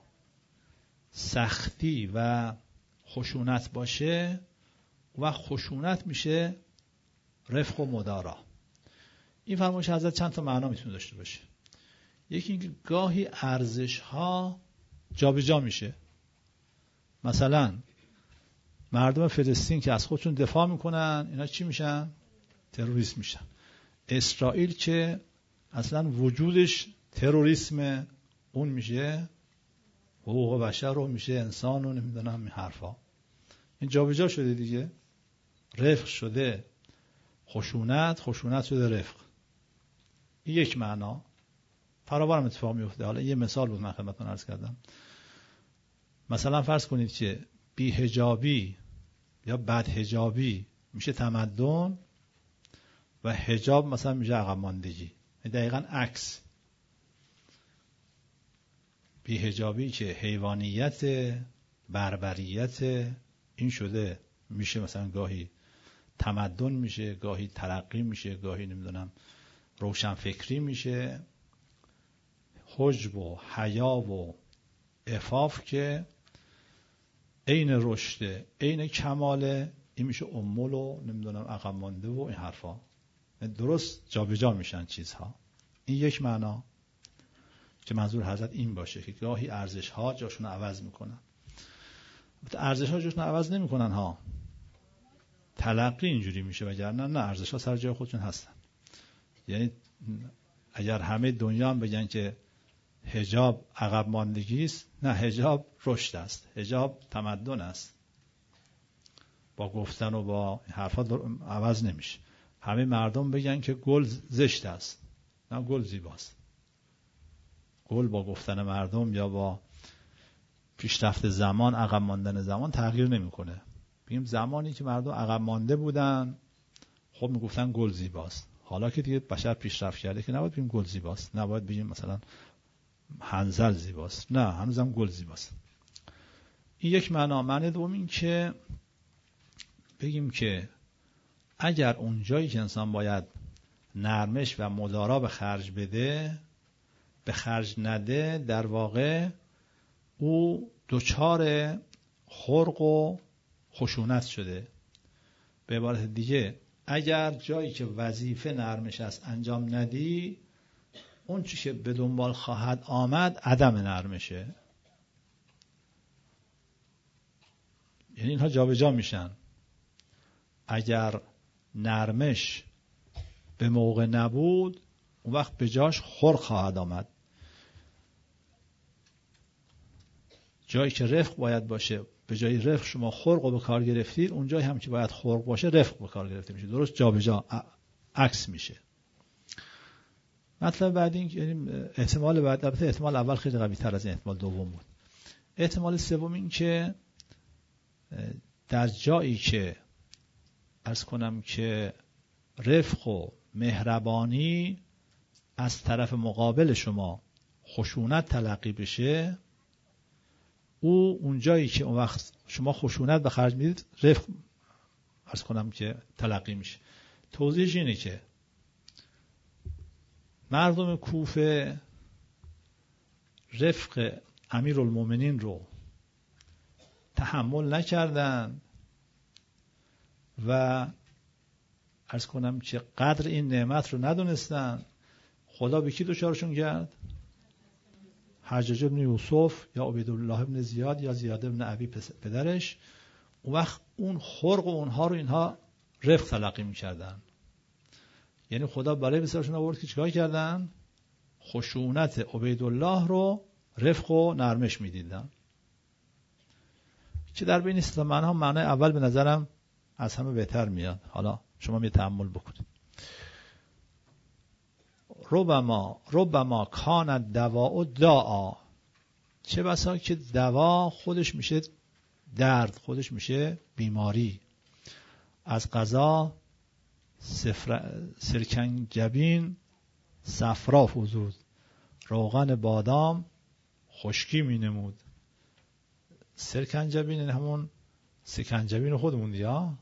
سختی و خشونت باشه و خشونت میشه رفق و مدارا. این فرمایش حضرت چند تا معنا میتونه داشته باشه. یکی اینکه گاهی ارزش ها جابجا میشه. مثلا مردم فلسطین که از خودشون دفاع میکنن اینا چی میشن؟ تروریست میشن. اسرائیل که اصلا وجودش تروریسم، اون میشه حقوق بشر رو، میشه انسان رو، نمیدونم این حرفا. این جابجا شده دیگه، رفق شده خشونت، خشونت شده رفق. این یک معنا فراوان اتفاق میفته. حالا یه مثال بود من خدمتتون عرض کردم. مثلا فرض کنید که بی‌حجابی یا بدحجابی میشه تمدن و حجاب مثلا میشه عقب ماندگی. دقیقاً عکس. بی‌حجابی که حیوانیت، بربریت، این شده میشه مثلا گاهی تمدن میشه، گاهی ترقی میشه، گاهی نمیدونم روشنفکری میشه. حجب و حیا و عفاف که عین رشد، عین کماله، این میشه امول و نمیدونم عقب مانده و این حرفا. درست جابجا میشن چیزها. این یک معنا که منظور حضرت این باشه که گاهی ارزش ها جاشون عوض میکنن. ارزش ها جاشون عوض نمیکنن ها، تلقی اینجوری میشه، وگرنه نه، ارزش ها سر جای خودشون هستن. یعنی اگر همه دنیا هم بگن که حجاب عقب ماندگی است، نه، حجاب رشد است، حجاب تمدن است. با گفتن و با حرفا عوض نمیشه. همه مردم بگن که گل زشت است، نه، گل زیباست. گل با گفتن مردم یا با پیشرفت زمان، عقب ماندن زمان تغییر نمیکنه. بگیم زمانی که مردم عقب مانده بودن، خب میگفتن گل زیباست. حالا که دیگه بشر پیشرفت کرده که نباید بگیم گل زیباست، نباید بگیم مثلا حنظل زیباست، نه، هنوزم گل زیباست. این یک معنا. معنی دوم این که بگیم که اگر اون جایی که انسان باید نرمش و مدارا به خرج بده، به خرج نده، در واقع او دچار خرق و خشونت شده. به عبارت دیگه اگر جایی که وظیفه نرمش است انجام ندی، اون چی که به دنبال خواهد آمد عدم نرمشه. یعنی اینها جابجا میشن. اگر نرمش به موقع نبود، اون وقت به جاش خرق خواهد آمد. جایی که رفق باید باشه، به جای رفق شما خرق رو به کار گرفتید، اون جایی هم که باید خرق باشه رفق به کار گرفته میشه. درست جابجا عکس میشه. مطلب بعد این یعنی احتمال بعد، البته احتمال اول خیلی قوی تر از احتمال دوم بود. احتمال سوم این که در جایی که عرض کنم که رفق و مهربانی از طرف مقابل شما خشونت تلقی بشه، اون جایی که اون وقت شما خشونت به خرج میدید، رفق عرض کنم که تلقی میشه. توضیحش اینه که مردم کوفه رفق امیرالمومنین رو تحمل نکردن و عرض کنم که قدر این نعمت رو ندونستن. خدا به کی دچارشون کرد؟ حجاج بن یوسف یا عبیدالله بن زیاد یا زیاد بن ابی پدرش. اون وقت اون خرق و اونها رو اینها رفق تلقی می‌کردن. یعنی خدا برای بسیارشون آورد که چیکار کردن؟ خشونت عبیدالله رو رفق و نرمش می‌دیدن. که در بین سه معنی معنی اول به نظرم از همه بهتر میاد. حالا شما می تأمل بکنید. ربما کان الدواء داء، چه بسا که دوا خودش میشه درد، خودش میشه بیماری. از قضا سرکنجبین صفرا فزود، روغن بادام خشکی می نمود. سرکنجبین همون سکنجبین خودمون دیا.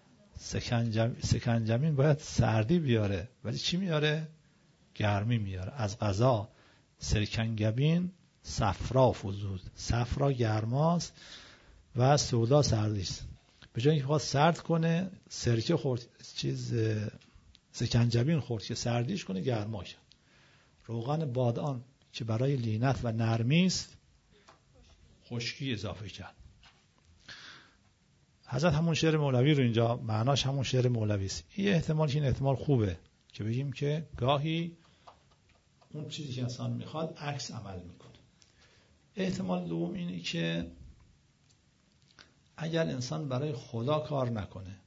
سکنجبین باید سردی بیاره، ولی چی میاره؟ گرمی میاره. از قضا سرکنجبین صفرا فزود، صفرا گرماست و سودا سردیست. به جای اینکه بخواد سرد کنه، سرکه خورد، سکنجبین خورد که سردیش کنه، گرما شد. روغن بادام که برای لینت و نرمی است، خشکی اضافه کرد. حضرت همون شعر مولوی رو اینجا معناش همون شعر مولوی است. این احتمال که این احتمال خوبه که بگیم که گاهی اون چیزی که انسان میخواد عکس عمل میکنه. احتمال دوم اینه که اگر انسان برای خدا کار نکنه،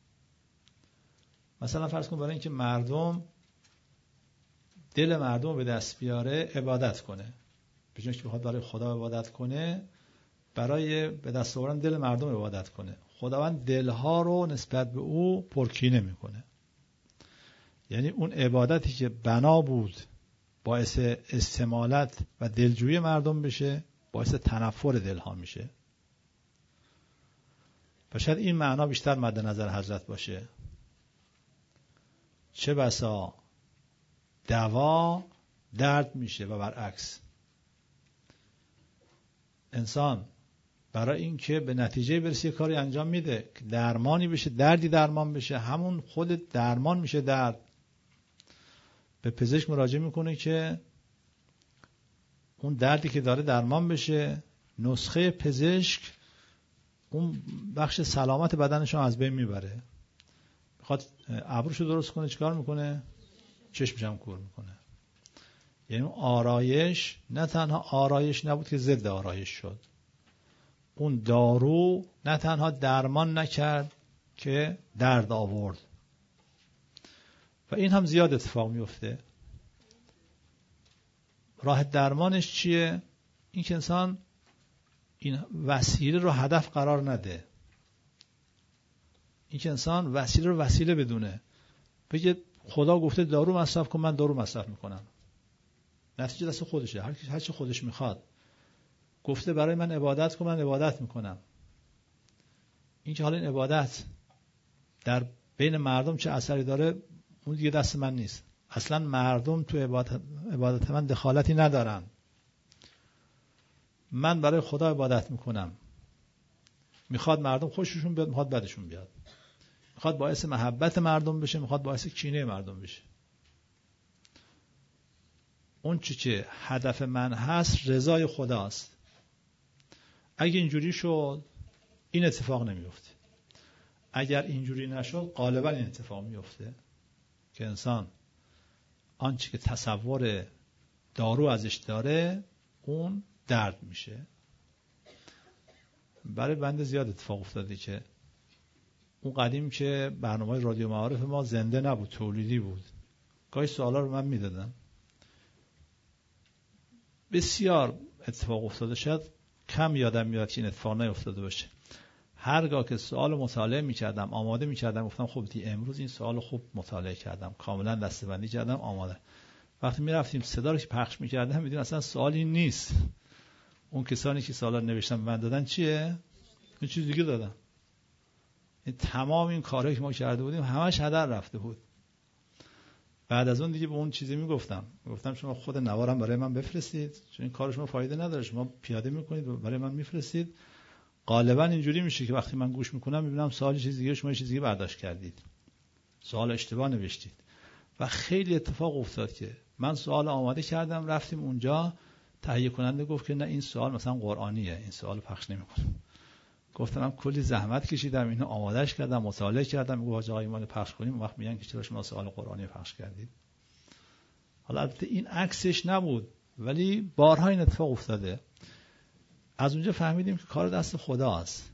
مثلا فرض کن برای اینکه مردم دل مردم به دست بیاره عبادت کنه، به جای اینکه بخواد برای خدا عبادت کنه، برای به دست آوردن دل مردم عبادت کنه، خداوند دلها رو نسبت به او پرکینه میکنه. یعنی اون عبادتی که بنا بود باعث استمالت و دلجویی مردم بشه، باعث تنفر دلها میشه. و شاید این معنا بیشتر مد نظر حضرت باشه. چه بسا دوا درد میشه و برعکس. انسان برای اینکه به نتیجه برسه یه کاری انجام میده که درمانی بشه، دردی درمان بشه، همون خود درمان میشه درد. به پزشک مراجعه میکنه که اون دردی که داره درمان بشه، نسخه پزشک اون بخش سلامت بدنش رو از بین میبره. میخواد ابروشو درست کنه، چیکار میکنه؟ چشمش هم کور میکنه. یعنی آرایش نه تنها آرایش نبود که ضد آرایش شد. اون دارو نه تنها درمان نکرد که درد آورد. و این هم زیاد اتفاق میفته. راه درمانش چیه؟ این که انسان این وسیله رو هدف قرار نده. این که انسان وسیله رو وسیله بدونه. بگه خدا گفته دارو مصرف کن، من دارو مصرف میکنم. نتیجه دست خودشه. هر چی خودش میخواد. گفته برای من عبادت کن، من عبادت میکنم. این که حالا این عبادت در بین مردم چه اثری داره، اون دیگه دست من نیست. اصلا مردم تو عبادت من دخالتی ندارن. من برای خدا عبادت میکنم. میخواد مردم خوششون بیاد، میخواد بدشون بیاد. میخواد باعث محبت مردم بشه، میخواد باعث کینه مردم بشه. اون چی که هدف من هست رضای خداست. اگه اینجوری شد این اتفاق نمیفته. اگر اینجوری نشد غالبا این اتفاق میفته که انسان آنچه که تصور دارو ازش داره اون درد میشه. برای بنده زیاد اتفاق افتاده که اون قدیم که برنامه رادیو معارف ما زنده نبود، تولیدی بود، گاهی سوالا رو من میدادم. بسیار اتفاق افتاده، شاید کم یادم میاد که این اتفاق نیفتاده باشه. هرگاه که سوال مطالعه میکردم، آماده میکردم، گفتم خب امروز این سوال خوب مطالعه کردم، کاملا دسته‌بندی کردم، آماده. وقتی میرفتیم صدا رو که پخش میکردم میدونم اصلا سوالی نیست. اون کسانی که سوالا نوشتن به من دادن چیه؟ یه چیز دیگه دادن. این تمام این کارهایی که ما کرده بودیم همش هدر رفته بود. بعد از اون دیگه به اون چیزی میگفتم شما خود نوارم برای من بفرستید، چون این کار شما فایده نداره، شما پیاده میکنید و برای من میفرستید. غالبا اینجوری میشه که وقتی من گوش میکنم میبینم سوال چیز دیگه، شما چیز دیگه برداشت کردید، سوال اشتباه نوشتید. و خیلی اتفاق افتاد که من سوال آماده کردم، رفتیم اونجا، تهیه کننده گفت که نه این سوال مثلا قرآنیه، این سوال پخش نمیکنم. گفتم من کلی زحمت کشیدم، اینو آمادهش کردم، مطالعه کردم، میگه آقا ایمان پخش کنیم. اون وقت میگن که چرا شما سوال قرآنی پخش کردید. حالا البته این عکسش نبود، ولی بارها این اتفاق افتاده. از اونجا فهمیدیم که کار دست خداست.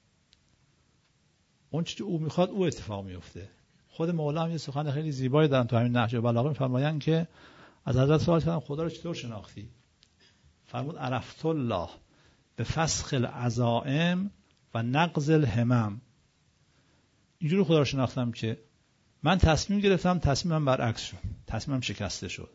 اون چیزی که او میخواد او اتفاق میفته. خود مولا هم یه سخن خیلی زیبایی دارن تو همین نهج البلاغه، میفرمایند که از حضرت سوال کردم خدا رو چطور شناختی؟ فرمود عرفت الله به فسخ العزائم و نقض الهمم. اینجوری خدا رو شناختم که من تصمیم گرفتم، تصمیمم برعکس شد، تصمیمم شکسته شد.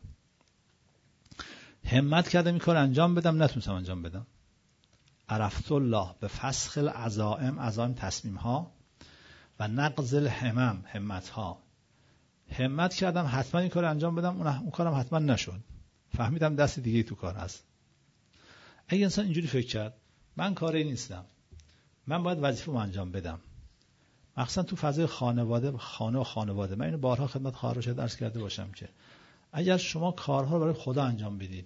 همت کردم این کار انجام بدم، نتونستم انجام بدم. عرفت الله به فسخ العزائم، عزائم تصمیم ها، و نقض الهمم، همت ها. همت کردم حتما این کار انجام بدم، اون کارم حتما نشد. فهمیدم دست دیگه تو کار هست. اگه انسان اینجوری فکر کرد من کاری نیستم، من باید وظیفه‌مو انجام بدم، مخصوصا تو فضای خانواده، خانه و خانواده. من اینو بارها خدمت خواهران درس کرده باشم که اگر شما کارها رو برای خدا انجام بدید،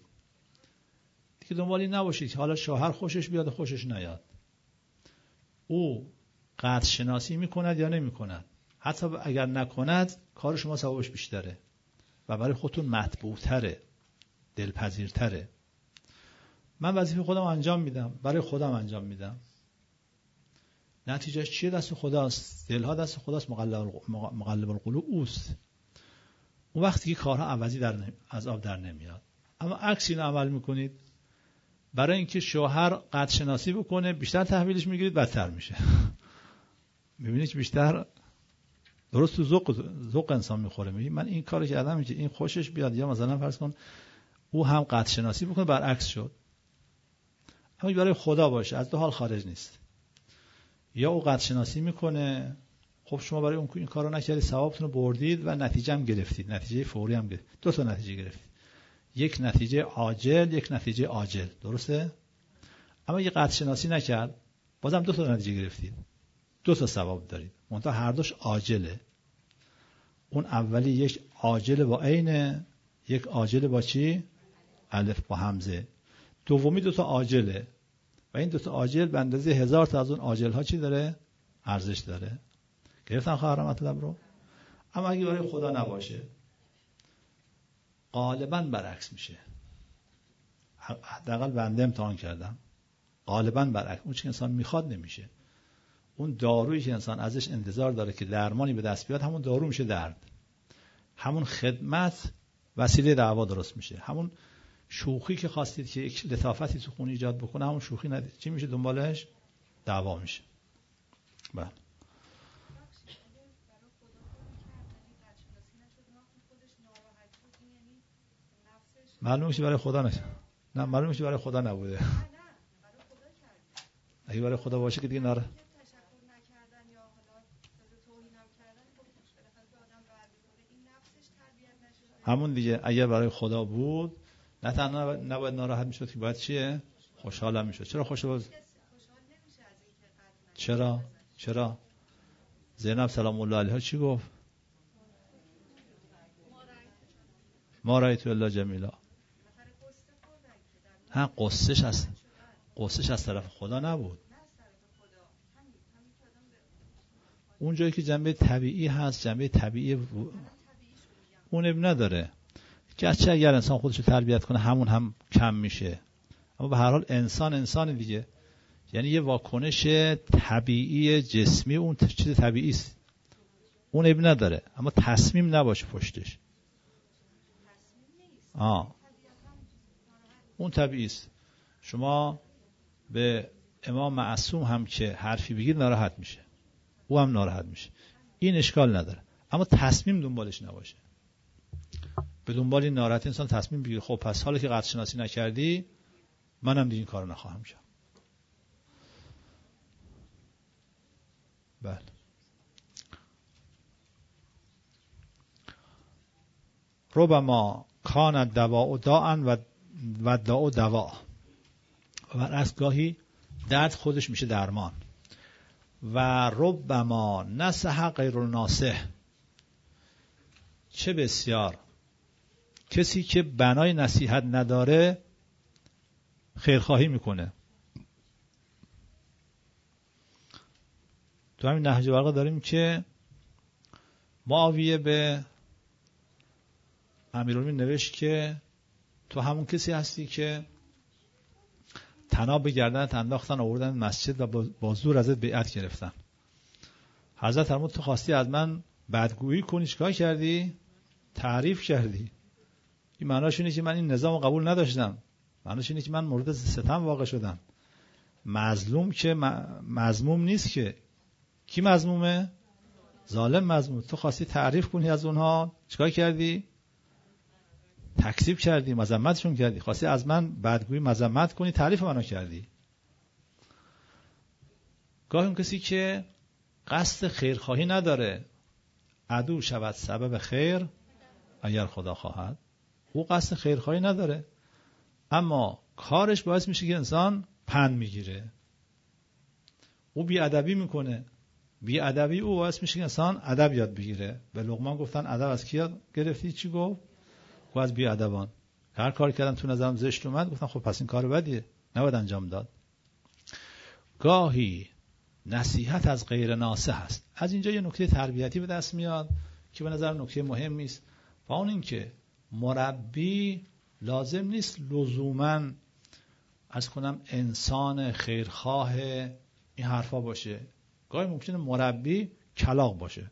دیگه دنبالی نباشید که حالا شوهر خوشش بیاد خوشش نیاد. او قدر شناسی میکند یا نمیکند. حتی اگر نکند کار شما ثوابش بیشتره و برای خودتون مطبوع‌تره، دلپذیرتره. من وظیفه خودم انجام میدم، برای خودم انجام میدم. نتیجهش چیه؟ دست خداست. دلها دست خداست، مقلب القلوب اوست. اون وقتی که کارها عوضی از آب در نمیاد. اما عکس اینو عمل میکنید، برای اینکه شوهر قدر شناسی بکنه بیشتر تحویلش میگیرید، بدتر میشه. میبینید که بیشتر درست تو ذوق انسان میخوره. میگه من این کارو کردم که این خوشش بیاد، یا مثلا فرض کن او هم قدر شناسی بکنه، برعکس شد. اما برای خدا باشه، از دو حال خارج نیست. یا او قدر شناسی میکنه، خب شما برای اون این کارو نکردید، ثوابتون رو بردید و نتیجه هم گرفتید، نتیجه فوری هم گرفتید. دو تا نتیجه گرفتید، یک نتیجه عاجل، یک نتیجه آجل. درسته؟ اما یه قدر شناسی نکرد، بازم دو تا نتیجه گرفتید، دو تا ثواب دارید، منتها هر دوش عاجله. اون اولی یک عاجل با عین، یک عاجل با چی؟ الف با همزه. دومی دو تا عاجله و این دو تا عاجل به اندازه 1000 تا از اون عاجل ها چی داره؟ ارزش داره. گرفتن خواهرام مطلب رو؟ اما اگه برای خدا نباشه غالباً برعکس میشه. حداقل بنده امتحان کردم، غالباً برعکس. اون چی که انسان میخواد نمیشه. اون دارویی که انسان ازش انتظار داره که درمانی به دست بیاد، همون دارو میشه درد. همون خدمت وسیله دعوا درست میشه. همون شوخی که خواستید که یک لطافتی تو خون ایجاد بکنه، همون شوخی ندید، چی میشه دنبالش؟ دعوا میشه. بله. معلومه میشه برای خدا نشه. نه معلومه میشه برای خدا نبوده. اگه برای خدا باشه که دیگه ناره. همون دیگه اگه برای خدا بود نه تنها نباید ناراحت میشد که باید چیه؟ خوشحال میشد. چرا خوشحال؟ چرا؟ زینب سلام الله علیها چی گفت؟ ما رأیت الا جمیلا. ها، قصهش از طرف خدا نبود. اون جایی که جنبه طبیعی هست، جنبه طبیعی اون اب نداره. گرچه اگر انسان خودش رو تربیت کنه همون هم کم میشه، اما به هر حال انسان دیگه. یعنی یه واکنش طبیعی جسمی، اون چیز طبیعی است، اون اب نداره، اما تصمیم نباشه پشتش. اون طبیعی است. شما به امام معصوم هم که حرفی بگید ناراحت میشه، او هم ناراحت میشه، این اشکال نداره، اما تصمیم دنبالش نباشه. به دنبال این ناراحتی انسان تصمیم بگیره خب پس حالا که قدر شناسی نکردی منم دیگه این کارو نخواهم کرد. بله. ربما کان الدواء داء و داء دواء. و از گاهی درد خودش میشه درمان. و ربما نصح غیر الناصح. چه بسیار کسی که بنای نصیحت نداره خیرخواهی میکنه. تو همین نهج البلاغه داریم که معاویه به امیرالمومنین نوشت که تو همون کسی هستی که طناب به گردنت انداختن آوردن مسجد و با زور ازت بیعت گرفتن. حضرت فرمود تو خواستی از من بدگویی کنی، چیکار کردی؟ تعریف کردی. این معناش اینه که من این نظام قبول نداشتم، معناش اینه که من مورد ستم واقع شدم. مظلوم که مظلوم نیست که. کی مظلومه؟ ظالم مظلوم. تو خواستی تعریف کنی از اونها، چیکار کردی؟ تکذیب کردی، مذمتشون کردی. خواستی از من بدگویی مذمت کنی، تعریف منو کردی. گاهی اون کسی که قصد خیرخواهی نداره عدو شود سبب خیر اگر خدا خواهد. او قصد خیرخواهی نداره اما کارش باعث میشه که انسان پند میگیره. او بیادبی میکنه، بیادبی او باعث میشه که انسان ادب یاد بگیره. به لقمان گفتن ادب از کی یاد گرفتی؟ چی گفت؟ از بیادبان. هر کار کردم تو نظرم زشت اومد، گفتم خب پس این کار بدیه، نباید انجام داد. گاهی نصیحت از غیر ناصح است. از اینجا یه نکته تربیتی به دست میاد که به نظر نکته مهمی است، و اون این که مربی لازم نیست لزوماً از کنم انسان خیرخواه این حرفا باشه. گاهی ممکنه مربی کلاغ باشه.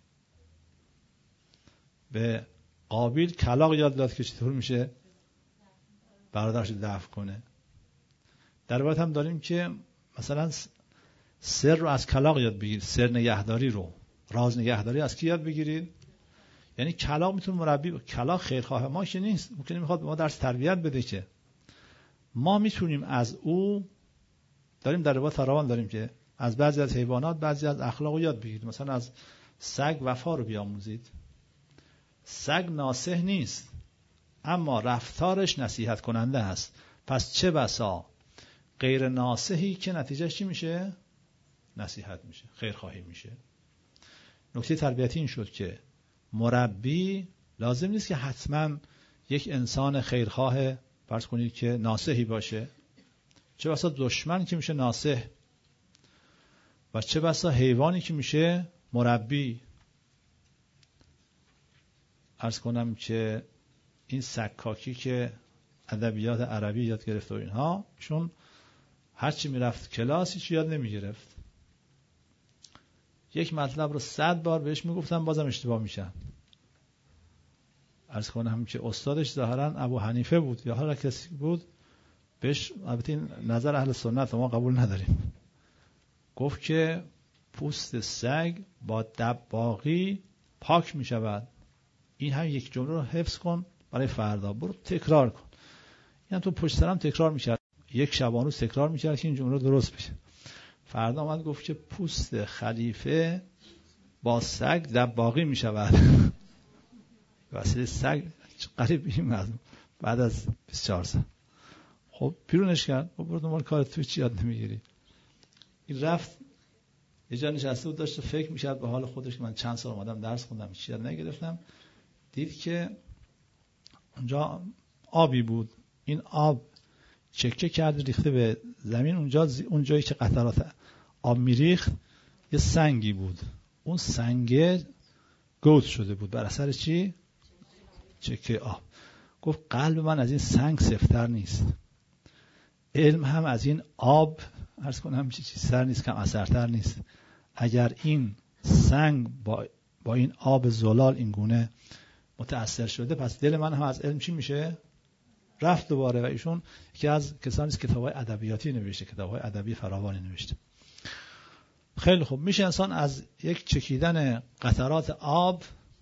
به قابیل کلاغ یاد داد که چطور میشه برادرش دفع کنه. در روایت هم داریم که مثلا سر رو از کلاغ یاد بگیرید، سر نگهداری رو، راز نگهداری از کی یاد بگیرید؟ یعنی کلاغ میتونه مربی، کلاغ خیرخواه ما که نیست، ممکنه میخواد ما درس تربیت بده، که ما میتونیم از او داریم در روایت فراوان داریم که از بعضی از حیوانات بعضی از اخلاق رو یاد بگیرید. مثلا از سگ وفا رو بیاموزید. سگ ناصح نیست اما رفتارش نصیحت کننده است. پس چه بسا غیر ناصحی که نتیجهش چی میشه؟ نصیحت میشه، خیرخواهی میشه. نکته تربیتی این شد که مربی لازم نیست که حتما یک انسان خیرخواه فرض کنید که ناصحی باشه. چه بسا دشمن که میشه ناصح، و چه بسا حیوانی که میشه مربی. عرض کنم که این سکاکی که ادبیات عربی یاد گرفت و اینها، چون هرچی میرفت کلاس هیچ یاد نمیگرفت. یک مطلب رو 100 بار بهش میگفتم بازم اشتباه میشن. عرض کنم که استادش ظاهرا ابو حنیفه بود یا هر کسی بود، بهش البته این نظر اهل سنت ما قبول نداریم، گفت که پوست سگ با دباغی پاک میشود. این هم یک جمله رو حفظ کن برای فردا، برو تکرار کن. این هم تو پشت سرم تکرار میکرد، یک شبانه روز تکرار میکرد که این جمله درست بشه. فردا آمد گفت که پوست خلیفه با سگ دباغی میشود. واسه سگ قریب این مضمون بعد از 24 سال. خب پیرونش کرد، خب برو دنبال کارت، تو چی یاد نمیگیری؟ این رفت یه جا نشسته بود، داشت فکر میکرد به حال خودش که من چند سال اومدم درس خوندم چی یاد نگرفتم. دید که اونجا آبی بود، این آب چکه کرد ریخته به زمین. اون جایی که قطرات آب میریخت یه سنگی بود، اون سنگ گود شده بود بر اثر چی؟ چکه آب. گفت قلب من از این سنگ سفتر نیست، علم هم از این آب عرض کنم چیزتر نیست، کم اثرتر نیست. اگر این سنگ با این آب زلال این گونه متأثر شده، پس دل من هم از علم چی میشه؟ رفت دوباره. و ایشون یکی از کسانی است که کتاب‌های ادبیاتی نوشته، کتاب‌های ادبی فراوانی نوشته. خیلی خوب، میشه انسان از یک چکیدن قطرات آب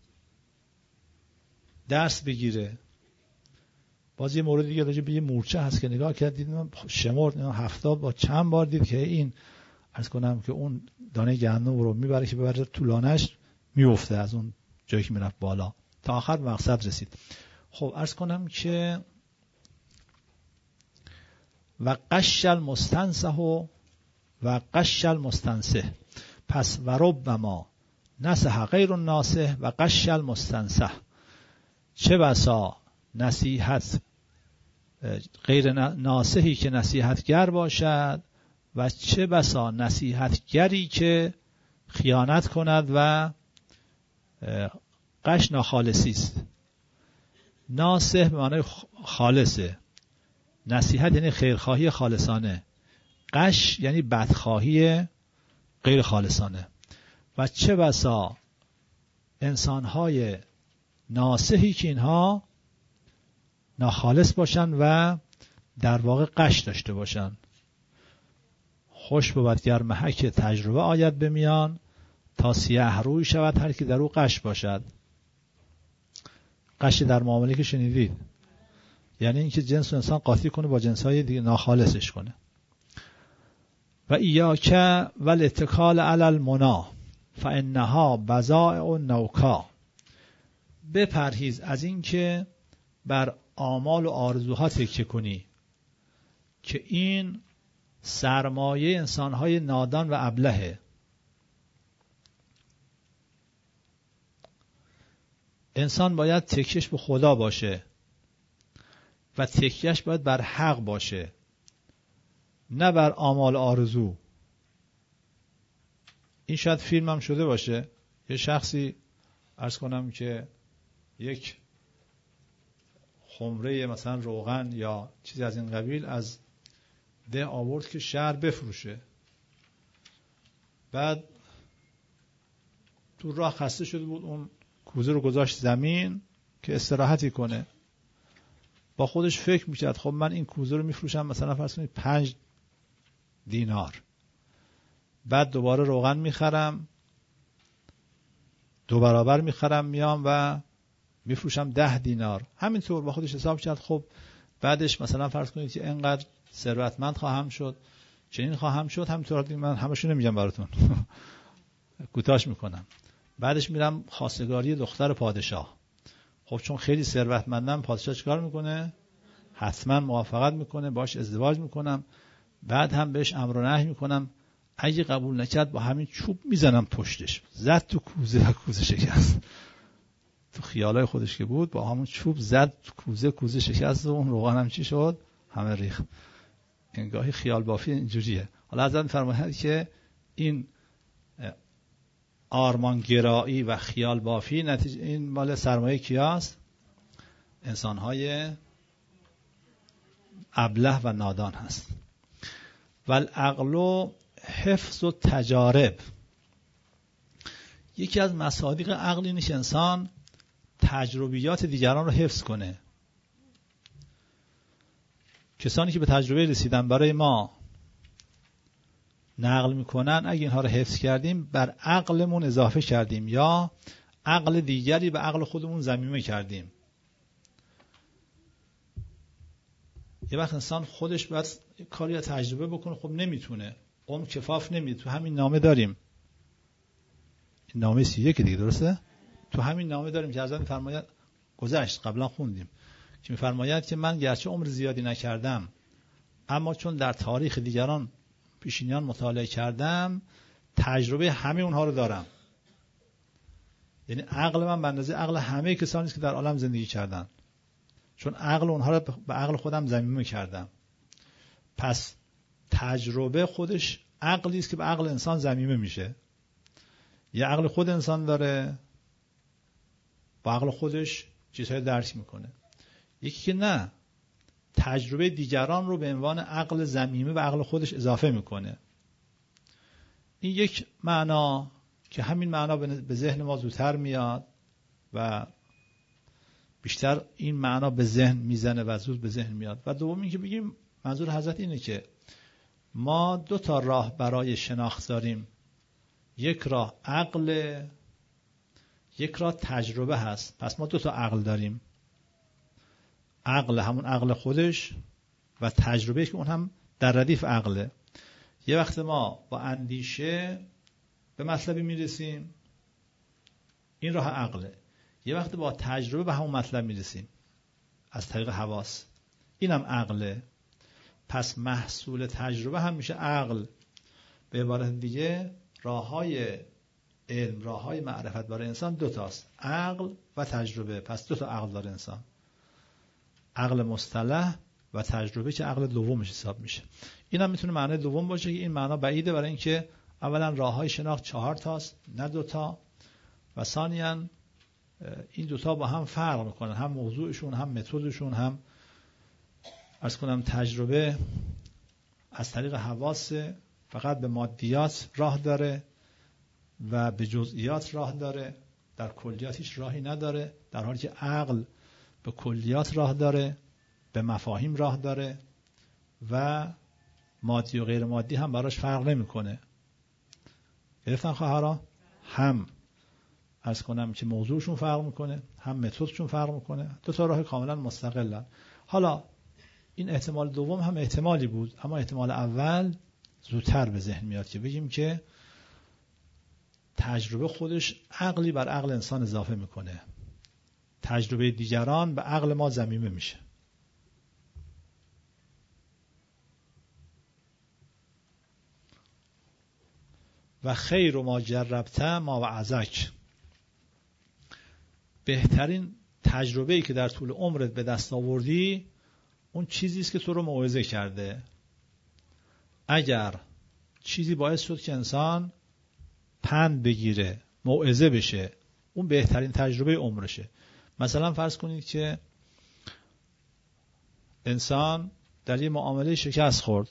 درس بگیره. باز یه مورد دیگه راجع به یه مورچه هست که نگاه کردید من شمرد 70 با چند بار دید که این عرض کنم که اون دانه گندم رو میبره که ببره تو لانش میفته از اون جایی که میرفت بالا تا آخر مقصد رسید. خب عرض کنم که و قش المستنصح و قش المستنصح، پس و ربما نصح غیر الناصح و قش المستنصح. چه بسا نصیحت غیر ناصحی که نصیحتگر باشد و چه بسا نصیحتگری که خیانت کند و قش ناخالصی است. ناصح به معنای خالصه، نصیحت یعنی خیرخواهی خالصانه، قش یعنی بدخواهی غیر خالصانه. و چه بسا انسانهای ناصحی که اینها ناخالص باشن و در واقع قش داشته باشن. خوش بود گر محک تجربه آید به میان، تا سیاه روی شود هر کی در او قش باشد. قش در معامله که شنیدید یعنی اینکه جنس انسان قاطی کنه با جنس‌های دیگه، ناخالصش کنه. و ایاک والاتکال علی المنی فانها بضائع نوکا. بپرهیز از این که بر آمال و آرزوها تکیه کنی که این سرمایه انسان‌های نادان و ابلهه. انسان باید تکیهش به خدا باشه و تکیهش باید بر حق باشه، نه بر آمال و آرزو. این شاید فیلم هم شده باشه. یه شخصی عرض کنم که یک خمره مثلا روغن یا چیزی از این قبیل از ده آورد که شهر بفروشه. بعد تو راه خسته شده بود، اون کوزه رو گذاشت زمین که استراحتی کنه. با خودش فکر میکرد خب من این کوزه رو میفروشم مثلا فرض کنید 5 دینار، بعد دوباره روغن میخرم 2 برابر میخرم میام و میفروشم 10 دینار. همینطور با خودش حساب کرد خب بعدش مثلا فرض کنید که اینقدر ثروتمند خواهم شد، چنین خواهم شد. همینطور من همشون نمیگم براتون کوتاش میکنم. بعدش میرم خواستگاری دختر پادشاه. خب چون خیلی ثروتمندم، پادشاه چیکار میکنه؟ حتما موافقت میکنه، باش ازدواج میکنم، بعد هم بهش امر و نهی میکنم، اگه قبول نکرد با همین چوب میزنم پشتش. زد تو کوزه و کوزه شکست. تو خیالای خودش که بود با همون چوب زد تو کوزه شکست و اون روغن هم چی شد؟ همه ریخت. انگاهی خیال بافی اینجوریه. حالا حضرت فرمایند که این آرمانگرایی و خیال بافی نتیجه این مال سرمایه کیاست؟ انسانهای ابله و نادان هست. والعقل حفظ و تجارب. یکی از مصادیق عقل اینه که انسان تجربیات دیگران رو حفظ کنه. کسانی که به تجربه رسیدن برای ما نقل میکنن، اگه اینها رو حفظ کردیم بر عقلمون اضافه کردیم یا عقل دیگری به عقل خودمون ضمیمه کردیم. یه وقت انسان خودش باید کاری تجربه بکنه، خب نمیتونه، اون کفاف نمیده. تو همین نامه داریم، این نامه 31 دیگه، درسته؟ تو همین نامه داریم که حضرت می‌فرماید، گذشت قبلا خوندیم که می‌فرماید که من گرچه عمر زیادی نکردم اما چون در تاریخ دیگران پیشینیان مطالعه کردم تجربه همه اونها رو دارم. یعنی عقل من به اندازه عقل همه کسانی است که در عالم زندگی کردن، چون عقل اونها رو به عقل خودم ضمیمه کردم. پس تجربه خودش عقلی است که به عقل انسان ضمیمه میشه. یه عقل خود انسان داره، با عقل خودش چیزهای درک میکنه. یکی که نه، تجربه دیگران رو به عنوان عقل ضمیمه به عقل خودش اضافه میکنه. این یک معنا که همین معنا به ذهن ما زودتر میاد و بیشتر این معنا به ذهن میزنه و زود به ذهن میاد. و دوم این که بگیم منظور حضرت اینه که ما 2 تا راه برای شناخت داریم، یک راه عقل، یک راه تجربه هست. پس ما 2 تا عقل داریم، عقل همون عقل خودش و تجربه که اون هم در ردیف عقله. یه وقت ما با اندیشه به مطلبی میرسیم، این راه عقله. یه وقت با تجربه به همون مطلب میرسیم از طریق حواس، اینم عقله. پس محصول تجربه هم میشه عقل. به عبارت دیگه راههای علم، راههای معرفت برای انسان 2 تاست، عقل و تجربه. پس 2 تا عقل داره انسان، عقل مصطلح و تجربه که عقل دومش حساب میشه. این هم میتونه معنی دوم باشه که این معنا بعیده، برای اینکه اولا راههای شناخت 4 تاست نه 2 تا، و ثانیاً این 2 تا با هم فرق میکنن، هم موضوعشون، هم متدشون، هم عرض کنم تجربه از طریق حواس فقط به مادیات راه داره و به جزئیات راه داره، در کلیات هیچ راهی نداره، در حالی که عقل به کلیات راه داره، به مفاهیم راه داره و مادی و غیر مادی هم براش فرق نمیکنه. گرفتن خواهران؟ هم عرض کنم که موضوعشون فرق میکنه، هم متدشون فرق میکنه. 2 تا راه کاملا مستقلن. حالا این احتمال دوم هم احتمالی بود، اما احتمال اول زودتر به ذهن میاد که بگیم که تجربه خودش عقلی بر عقل انسان اضافه میکنه، تجربه دیگران به عقل ما ضمیمه میشه. و خیر ما جربت ما وعظک. بهترین تجربه‌ای که در طول عمرت به دست آوردی اون چیزی است که تو رو موعظه کرده. اگر چیزی باعث شد که انسان پند بگیره، موعظه بشه، اون بهترین تجربه عمرشه. مثلا فرض کنید که انسان در یه معامله شکست خورد،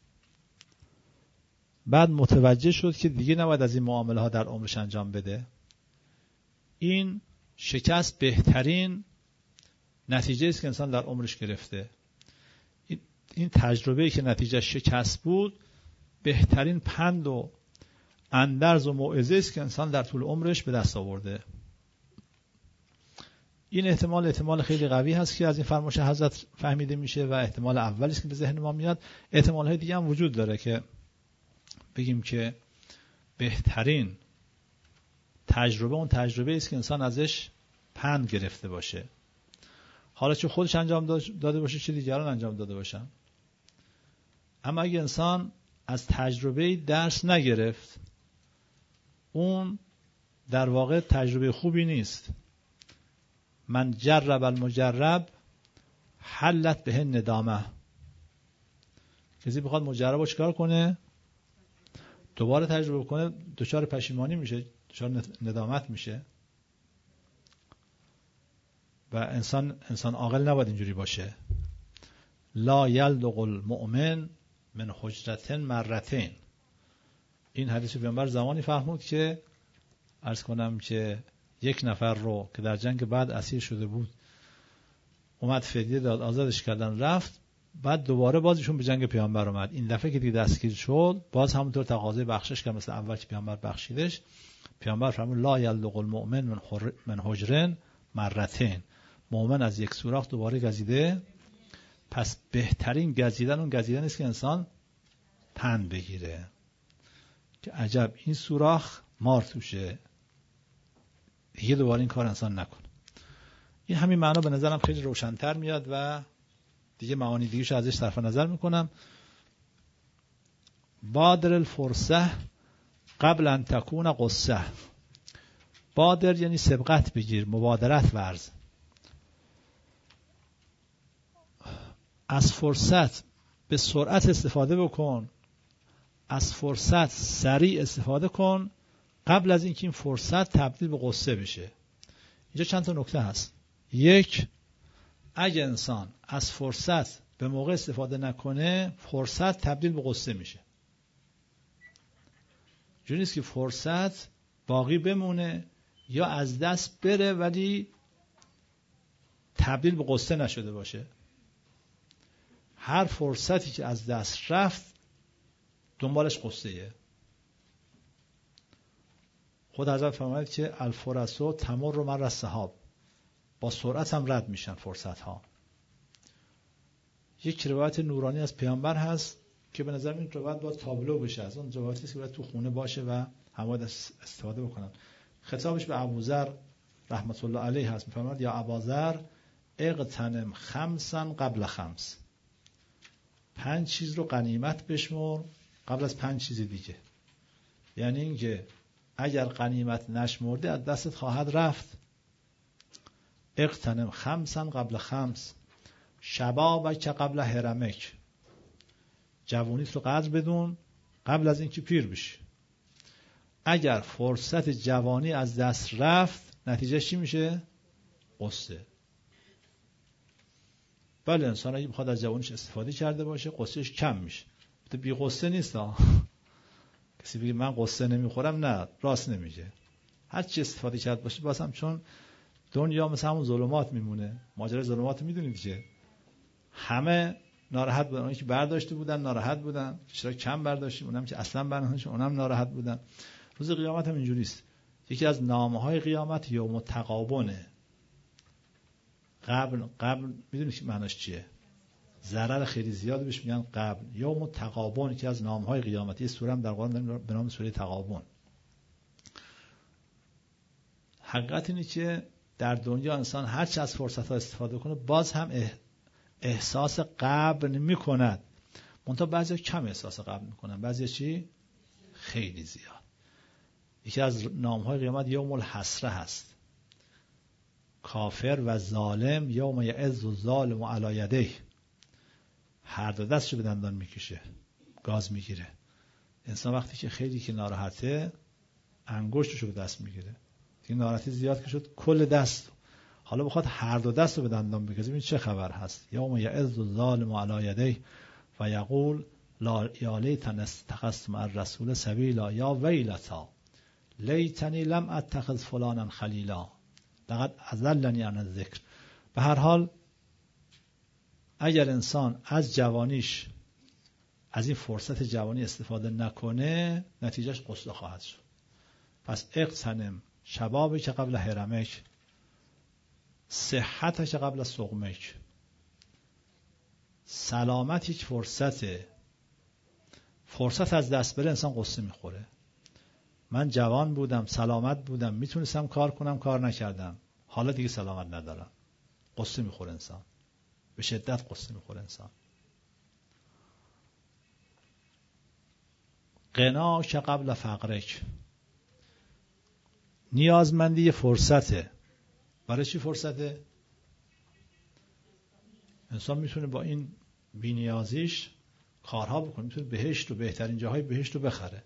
بعد متوجه شد که دیگه نباید از این معامله ها در عمرش انجام بده. این شکست بهترین نتیجه است که انسان در عمرش گرفته. این تجربه‌ای که نتیجه شکست بود بهترین پند و اندرز و موعظه است که انسان در طول عمرش به دست آورده. این احتمال خیلی قوی هست که از این فرمایش حضرت فهمیده میشه و احتمال اولی است که به ذهن ما میاد. احتمال‌های دیگه هم وجود داره که بگیم که بهترین تجربه اون تجربه است که انسان ازش پند گرفته باشه. حالا چه خودش انجام داده باشه چه دیگران انجام داده باشن. اما اگه انسان از تجربه درس نگرفت، اون در واقع تجربه خوبی نیست. من جرب المجرب حلت به ندامه. کسی بخواد مجرب رو چیکار کنه؟ دوباره تجربه کنه، دچار پشیمانی میشه، دچار ندامت میشه. و انسان عاقل نباید اینجوری باشه. لا یلدغ المؤمن من حجرة مرتين. این حدیث پیامبر زمانی فرمود که عرض کنم که یک نفر رو که در جنگ بعد اسیر شده بود اومد فدیه داد، آزادش کردن، رفت، بعد دوباره بازشون به جنگ پیامبر اومد. این دفعه که دیگه دستگیر شد باز همونطور تقاضای بخشش کرد مثل اول که پیامبر بخشیدش. پیامبر فرمود لا یلدغ المؤمن من حجرة مرتين. مؤمن از یک سوراخ دوباره گزیده. پس بهترین گزیدن اون گزیدن است که انسان پند بگیره که عجب این سوراخ مار توشه، دیگه دوباره این کار انسان نکن. این همین معنا به نظرم خیلی روشن‌تر میاد و دیگه معانی دیگه‌شو ازش صرف نظر میکنم. بادر الفرصه قبل ان تکون قصه. بادر یعنی سبقت بگیر، مبادرت ورز. از فرصت به سرعت استفاده بکن، از فرصت سریع استفاده کن قبل از اینکه این فرصت تبدیل به قصه بشه. اینجا چند تا نکته هست. یک، اگه انسان از فرصت به موقع استفاده نکنه فرصت تبدیل به قصه میشه. جوری نیست که فرصت باقی بمونه یا از دست بره ولی تبدیل به قصه نشده باشه. هر فرصتی که از دست رفت دنبالش قصه‌ایه. خود حضرت فرمود که الفرص تمر مر السحاب. با سرعت هم رد میشن فرصت ها. یک روایت نورانی از پیامبر هست که به نظر این روایت باید تابلو بشه، از اون روایتی است که باید تو خونه باشه و همه استفاده بکنن. خطابش به ابوذر رحمت الله علیه هست. میفرماد یا ابوذر اغتنم خمسا قبل خمس. 5 چیز رو غنیمت بشمر قبل از 5 چیز دیگه. یعنی اینکه اگر غنیمت نشمرده از دستت خواهد رفت. اغتنم خمسا قبل خمس شبابک قبل هرمک. جوانیت رو قدر بدون قبل از اینکه پیر بشی. اگر فرصت جوانی از دست رفت نتیجه چی میشه؟ قصه. بله انسان اگه بخواد از جوانیش استفاده کرده باشه قصهش کم میشه. بی قصه نیست ها. کسی بگه من قصه نمیخورم، نه، راست نمیگه. هر چی استفاده کرد باشه بازم چون دنیا مثل همون ظلمات میمونه. ماجرای ظلمات میدونید که همه ناراحت بودن. اونایی که برداشته بودن ناراحت بودن، چرا کم برداشتیم، اونم که اصلا برداشتن اونم ناراحت بودن. روز قیامت هم اینجوری است. یکی از نامه‌های قیامت یوم التغابنه. قبل میدونید معناش چیه؟ ضرر خیلی زیاد بهش میگن قبل. یوم التغابن که از نام‌های قیامت. یه سوره هم در قرآن به نام سوره تغابن. حقیقت اینه که در دنیا انسان هر چه از فرصت‌ها استفاده کنه باز هم احساس قبل می‌کند. منتها بعضی کم احساس قبل می‌کنن، بعضی چی؟ خیلی زیاد. یکی از نام‌های قیامت یوم الحسره هست. کافر و ظالم یوم یعض الظالم علی یدیه. هر دو دستشو به دندان میکشه، گاز میگیره. انسان وقتی که خیلی که ناراحته انگشتشو به دست میگیره. این ناراحتی زیاد که شد کل دست، حالا بخواد هر دو دست رو به دندان بکشه. این چه خبر هست؟ یوم یعض الظالم علی یدیه و یقول یا لیتنی اتخذت مع الرسول سبیلا یا ویلتا لیتنی لم اتخذ فلانا خلیلا لقد اضلنی عن الذکر. به هر حال اگر انسان از جوانیش، از این فرصت جوانی استفاده نکنه، نتیجهش غصه خواهد شد. پس اغتنم شبابک قبل هرمک، صحتک قبل سقمک. سلامت یک فرصته، فرصت از دست بره انسان غصه میخوره. من جوان بودم، سلامت بودم، میتونستم کار کنم، کار نکردم، حالا دیگه سلامت ندارم. غصه میخوره انسان، به شدت غصه میخوره انسان. غناک قبل فقرک، نیازمندی یه فرصته. برای چی فرصته؟ انسان میتونه با این بی‌نیازیش کارها بکنه، میتونه بهشت و بهترین جاهای بهشت رو بخره.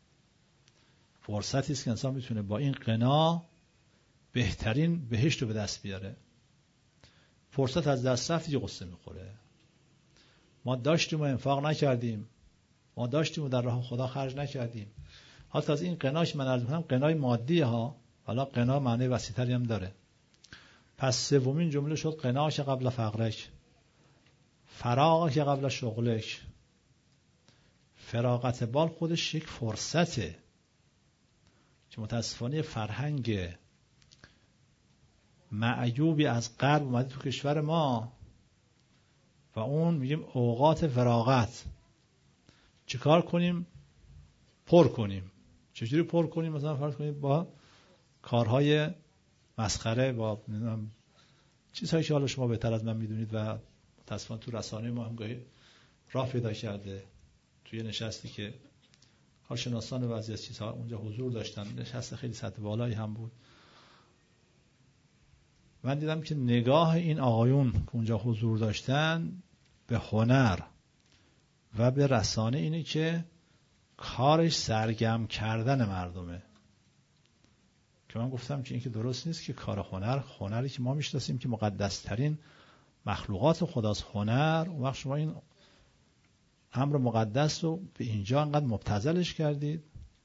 فرصتی است که انسان میتونه با این غنا بهترین بهشت رو به دست بیاره. فرصت از دست رفت دیگه غصه میخوره. ما داشتیم و انفاق نکردیم، ما داشتیم و در راه خدا خرج نکردیم. حتی از این غناش من عرض می‌کنم غنای مادی ها، حالا غنا معنی وسیع‌تری هم داره. پس سومین جمله شد غناش قبل فقرک، فراغک قبل شغلک. فراغت بال خودش یک فرصته که متاسفانه فرهنگ معیوبی از غرب اومده تو کشور ما و اون میگیم اوقات فراغت. چیکار کنیم؟ پر کنیم. چجوری پر کنیم؟ مثلا فرض کنید با کارهای مسخره، با چیزهایی که حالا شما بهتر از من میدونید و متاسفانه تو رسانه ما هم گاهی راه پیدا کرده. توی نشستی که کارشناسان وضعی از چیزها اونجا حضور داشتن، نشست خیلی سطح بالایی هم بود، من دیدم که نگاه این آقایون که اونجا حضور داشتن به هنر و به رسانه اینه که کارش سرگرم کردن مردمه. که من گفتم که این که درست نیست که کار هنری که ما میشناسیم که مقدس ترین مخلوقات خداست هنر، اون وقت شما این امر مقدس رو به اینجا انقدر مبتذلش کردید.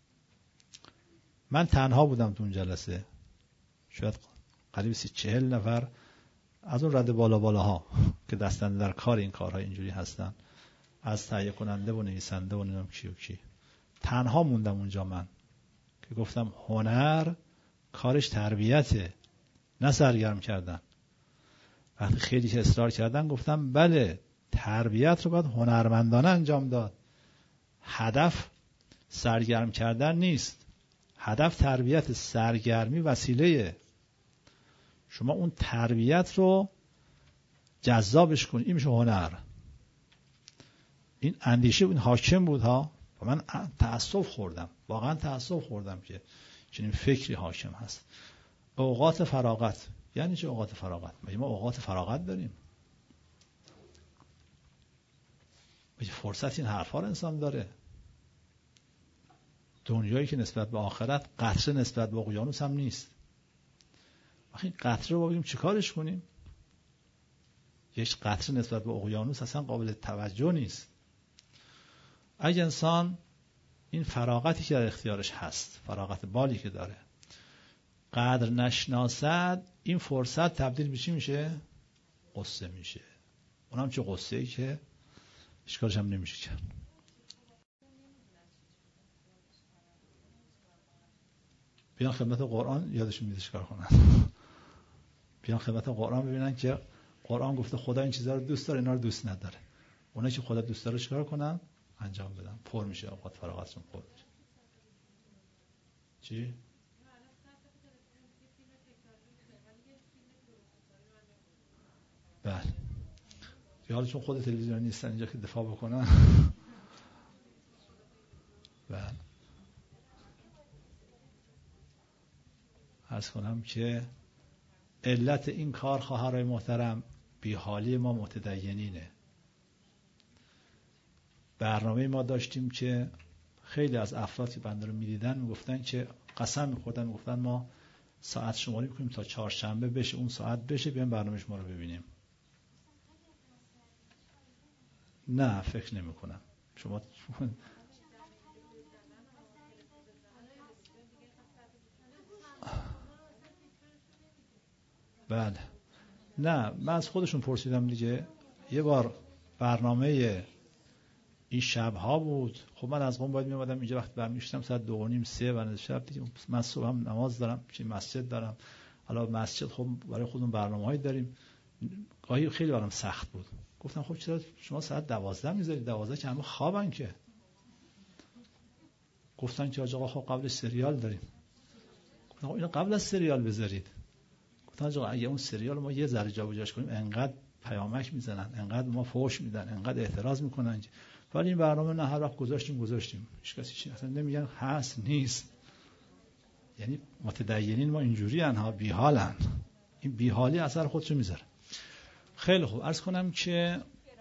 من تنها بودم تو اون جلسه، شاید قریب 30-40 نفر از اون رد بالاها که دستن در کار این کارها اینجوری هستن، از تهیه کننده و نویسنده و نمیدونم کی و کی. تنها موندم اونجا من که گفتم هنر کارش تربیته، نه سرگرم کردن. وقتی خیلی که اصرار کردن گفتم بله، تربیت رو باید هنرمندانه انجام داد. هدف سرگرم کردن نیست، هدف تربیت. سرگرمی وسیله. شما اون تربیت رو جذابش کنید، این میشه هنر. این اندیشه این حاکم بود ها و من تأسف خوردم، واقعا تأسف خوردم که چنین فکری حاکم هست. اوقات فراغت یعنی چه؟ اوقات فراغت ما اوقات فراغت داریم؟ فرصت این حرفا رو انسان داره؟ دنیایی که نسبت به آخرت قطره نسبت به اقیانوس هم نیست. وقتی قطره رو بگیم چیکارش کنیم؟ یک قطره نسبت به اقیانوس اصلا قابل توجه نیست. اگه انسان این فراغتی که در اختیارش هست، فراغت بالی که داره، قدر نشناسد، این فرصت تبدیل به چی میشه؟ غصه میشه. اونم چه غصه‌ای که اشکالش هم نمیشه کرد. بیان خدمت قرآن یادشون میده چیکار کنن. بیان خدمت قرآن ببینن که قرآن گفته خدا این چیزا رو دوست داره، اینا رو دوست نداره. اونایی که خدا دوست داره چیکار کنن؟ انجام بدن. پر میشه اوقات فراغتشون، پر میشه. چی؟ بله. حالا چون خود تلویزیون نیستن اینجا که دفاع بکنن. بله. عرض کنم که علت این کار خواهرای محترم بیحالی ما متدینینه. برنامه ما داشتیم که خیلی از افراد که بنده رو می‌دیدن میگفتن که قسم می‌خوردن، میگفتن ما ساعت شماری می‌کنیم تا چهارشنبه بشه، اون ساعت بشه بیایم برنامه‌ش ما رو ببینیم. نه فکر نمی‌کنم. شما بله. نه من از خودشون پرسیدم دیگه. یه بار برنامه این شب‌ها بود، خب من از قم باید می‌اومدم اینجا، وقت برمی‌گشتم ساعت 2:30 3 بعد شب دیگه، من صبح هم نماز دارم، چه مسجد دارم. حالا مسجد خب برای خودمون برنامه‌هایی داریم، گاهی خیلی برام سخت بود. گفتم خب چرا شما ساعت 12 می‌ذارید؟ 12 که همه خوابن که. گفتن که آقا خب قبل سریال داریم. گفتم خب اینو قبل از سریال بذارید. گفتن آقا اگه اون سریال ما یه ذره جابجاش کنیم انقدر پیامک میزنن، انقدر ما فحش میدن، انقدر اعتراض میکنن، ولی این برنامه نه، هر وقت گذاشتیم. هیچ کسی چی اصلا نمیگن هست نیست. یعنی متدینین ما اینجوری انها بیحالن، این بیحالی اثر خودشو میذاره. خیلی خوب، عرض کنم که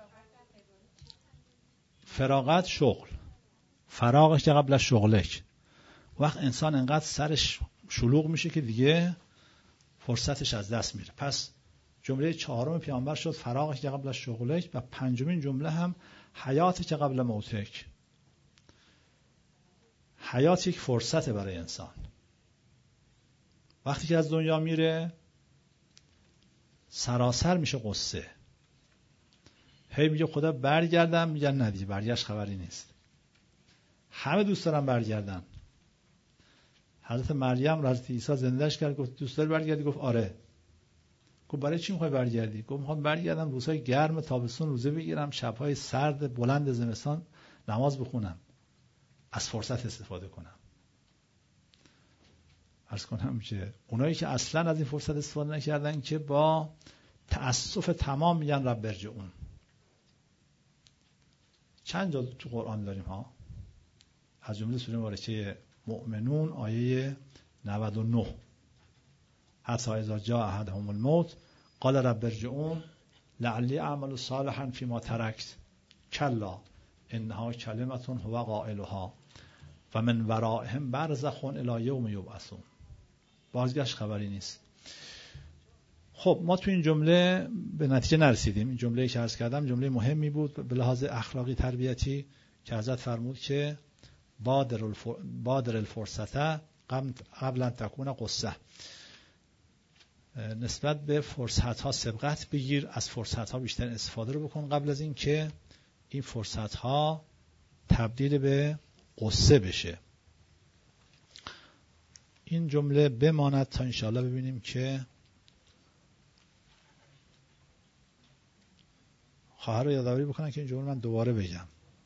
فراغت شغل، فراغش که قبل از شغلک، وقت انسان انقدر سرش شلوغ میشه که دیگه فرصتش از دست میره. پس جمله 4 پیامبر شد فراغش که قبل از شغلک، و 5مین جمله هم حیاتی که قبل موتک. حیات یک فرصته برای انسان. وقتی که از دنیا میره سراسر میشه قصه. هی میگه خدا برگردم، میگن نه دیگه برگشت خبری نیست. همه دوست دارن برگردن. حضرت مریم حضرت عیسی زندهش کرد، گفت دوست داری برگردی؟ گفت آره. گفت برای چی میخوای برگردی؟ گفت میخوام برگردم روزهای گرم تابستون روزه بگیرم، شبهای سرد بلند زمستان نماز بخونم، از فرصت استفاده کنم. عرض کنم که اونایی که اصلا از این فرصت استفاده نکردن که با تأسف تمام میگن رب ارجعون. چند جا تو قرآن داریم ها، از جمله سوره مبارکه مؤمنون آیه 99 حتی اذا جاء احدهم الموت قال رب ارجعون لعلی اعمل صالحا فیما ترکت کلا انها کلمة هو قائلها و من ورائهم برزخ الی یوم یبعثون. بازگشت خبری نیست. خب ما تو این جمله به نتیجه نرسیدیم. این جمله‌ای که عرض کردم جمله مهمی بود به لحاظ اخلاقی تربیتی، که حضرت فرمود که بادر الفرصته قبل ان تکون قصه. نسبت به فرصت‌ها سبقت بگیر، از فرصت‌ها بیشتر استفاده رو بکن قبل از این که این فرصت‌ها تبدیل به قصه بشه. این جمله بماند تا انشاءالله ببینیم که خواهر رو یادآوری بکنن که این جمله من دوباره بگم.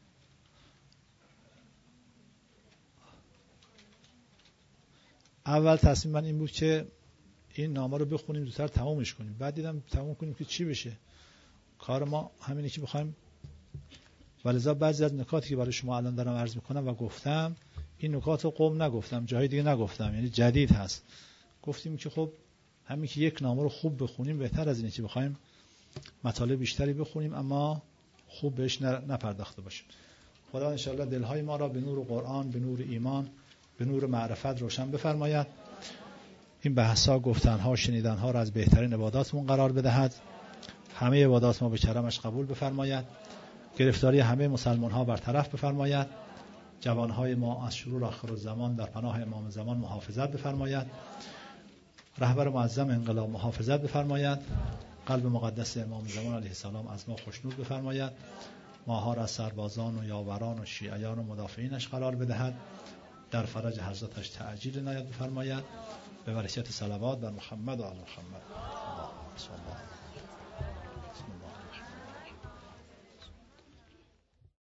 اول تصمیم من این بود که این نامه رو بخونیم زودتر تمومش کنیم، بعد دیدم تموم کنیم که چی بشه. کار ما همینه که بخوایم، ولذا بعضی از نکاتی که برای شما الان دارم عرض میکنم و گفتم، این نکات رو قم نگفتم، جای دیگه نگفتم، یعنی جدید هست. گفتیم که خب همین که یک نامه رو خوب بخونیم بهتر از اینه که بخوایم مطالب بیشتری بخونیم اما خوب بهش نپرداخته باشیم. خدا انشاءالله دلهای ما را به نور قرآن، به نور ایمان، به نور معرفت روشن بفرماید. این بحث‌ها، گفتن‌ها، شنیدن‌ها را از بهترین عباداتمون قرار بدهد. همه عبادات ما به کرمش قبول بفرماید. گرفتاری همه مسلمان‌ها برطرف بفرماید. جوانهای ما از شرور آخرالزمان در پناه امام زمان محافظت بفرماید. رهبر معظم انقلاب محافظت بفرماید. قلب مقدس امام زمان علیه السلام از ما خوشنود بفرماید. ماها را از سربازان و یاوران و شیعیان و مدافعینش قرار بدهد. در فرج حضرتش تعجیل عنایت بفرماید. به برکت صلوات بر محمد و علی محمد.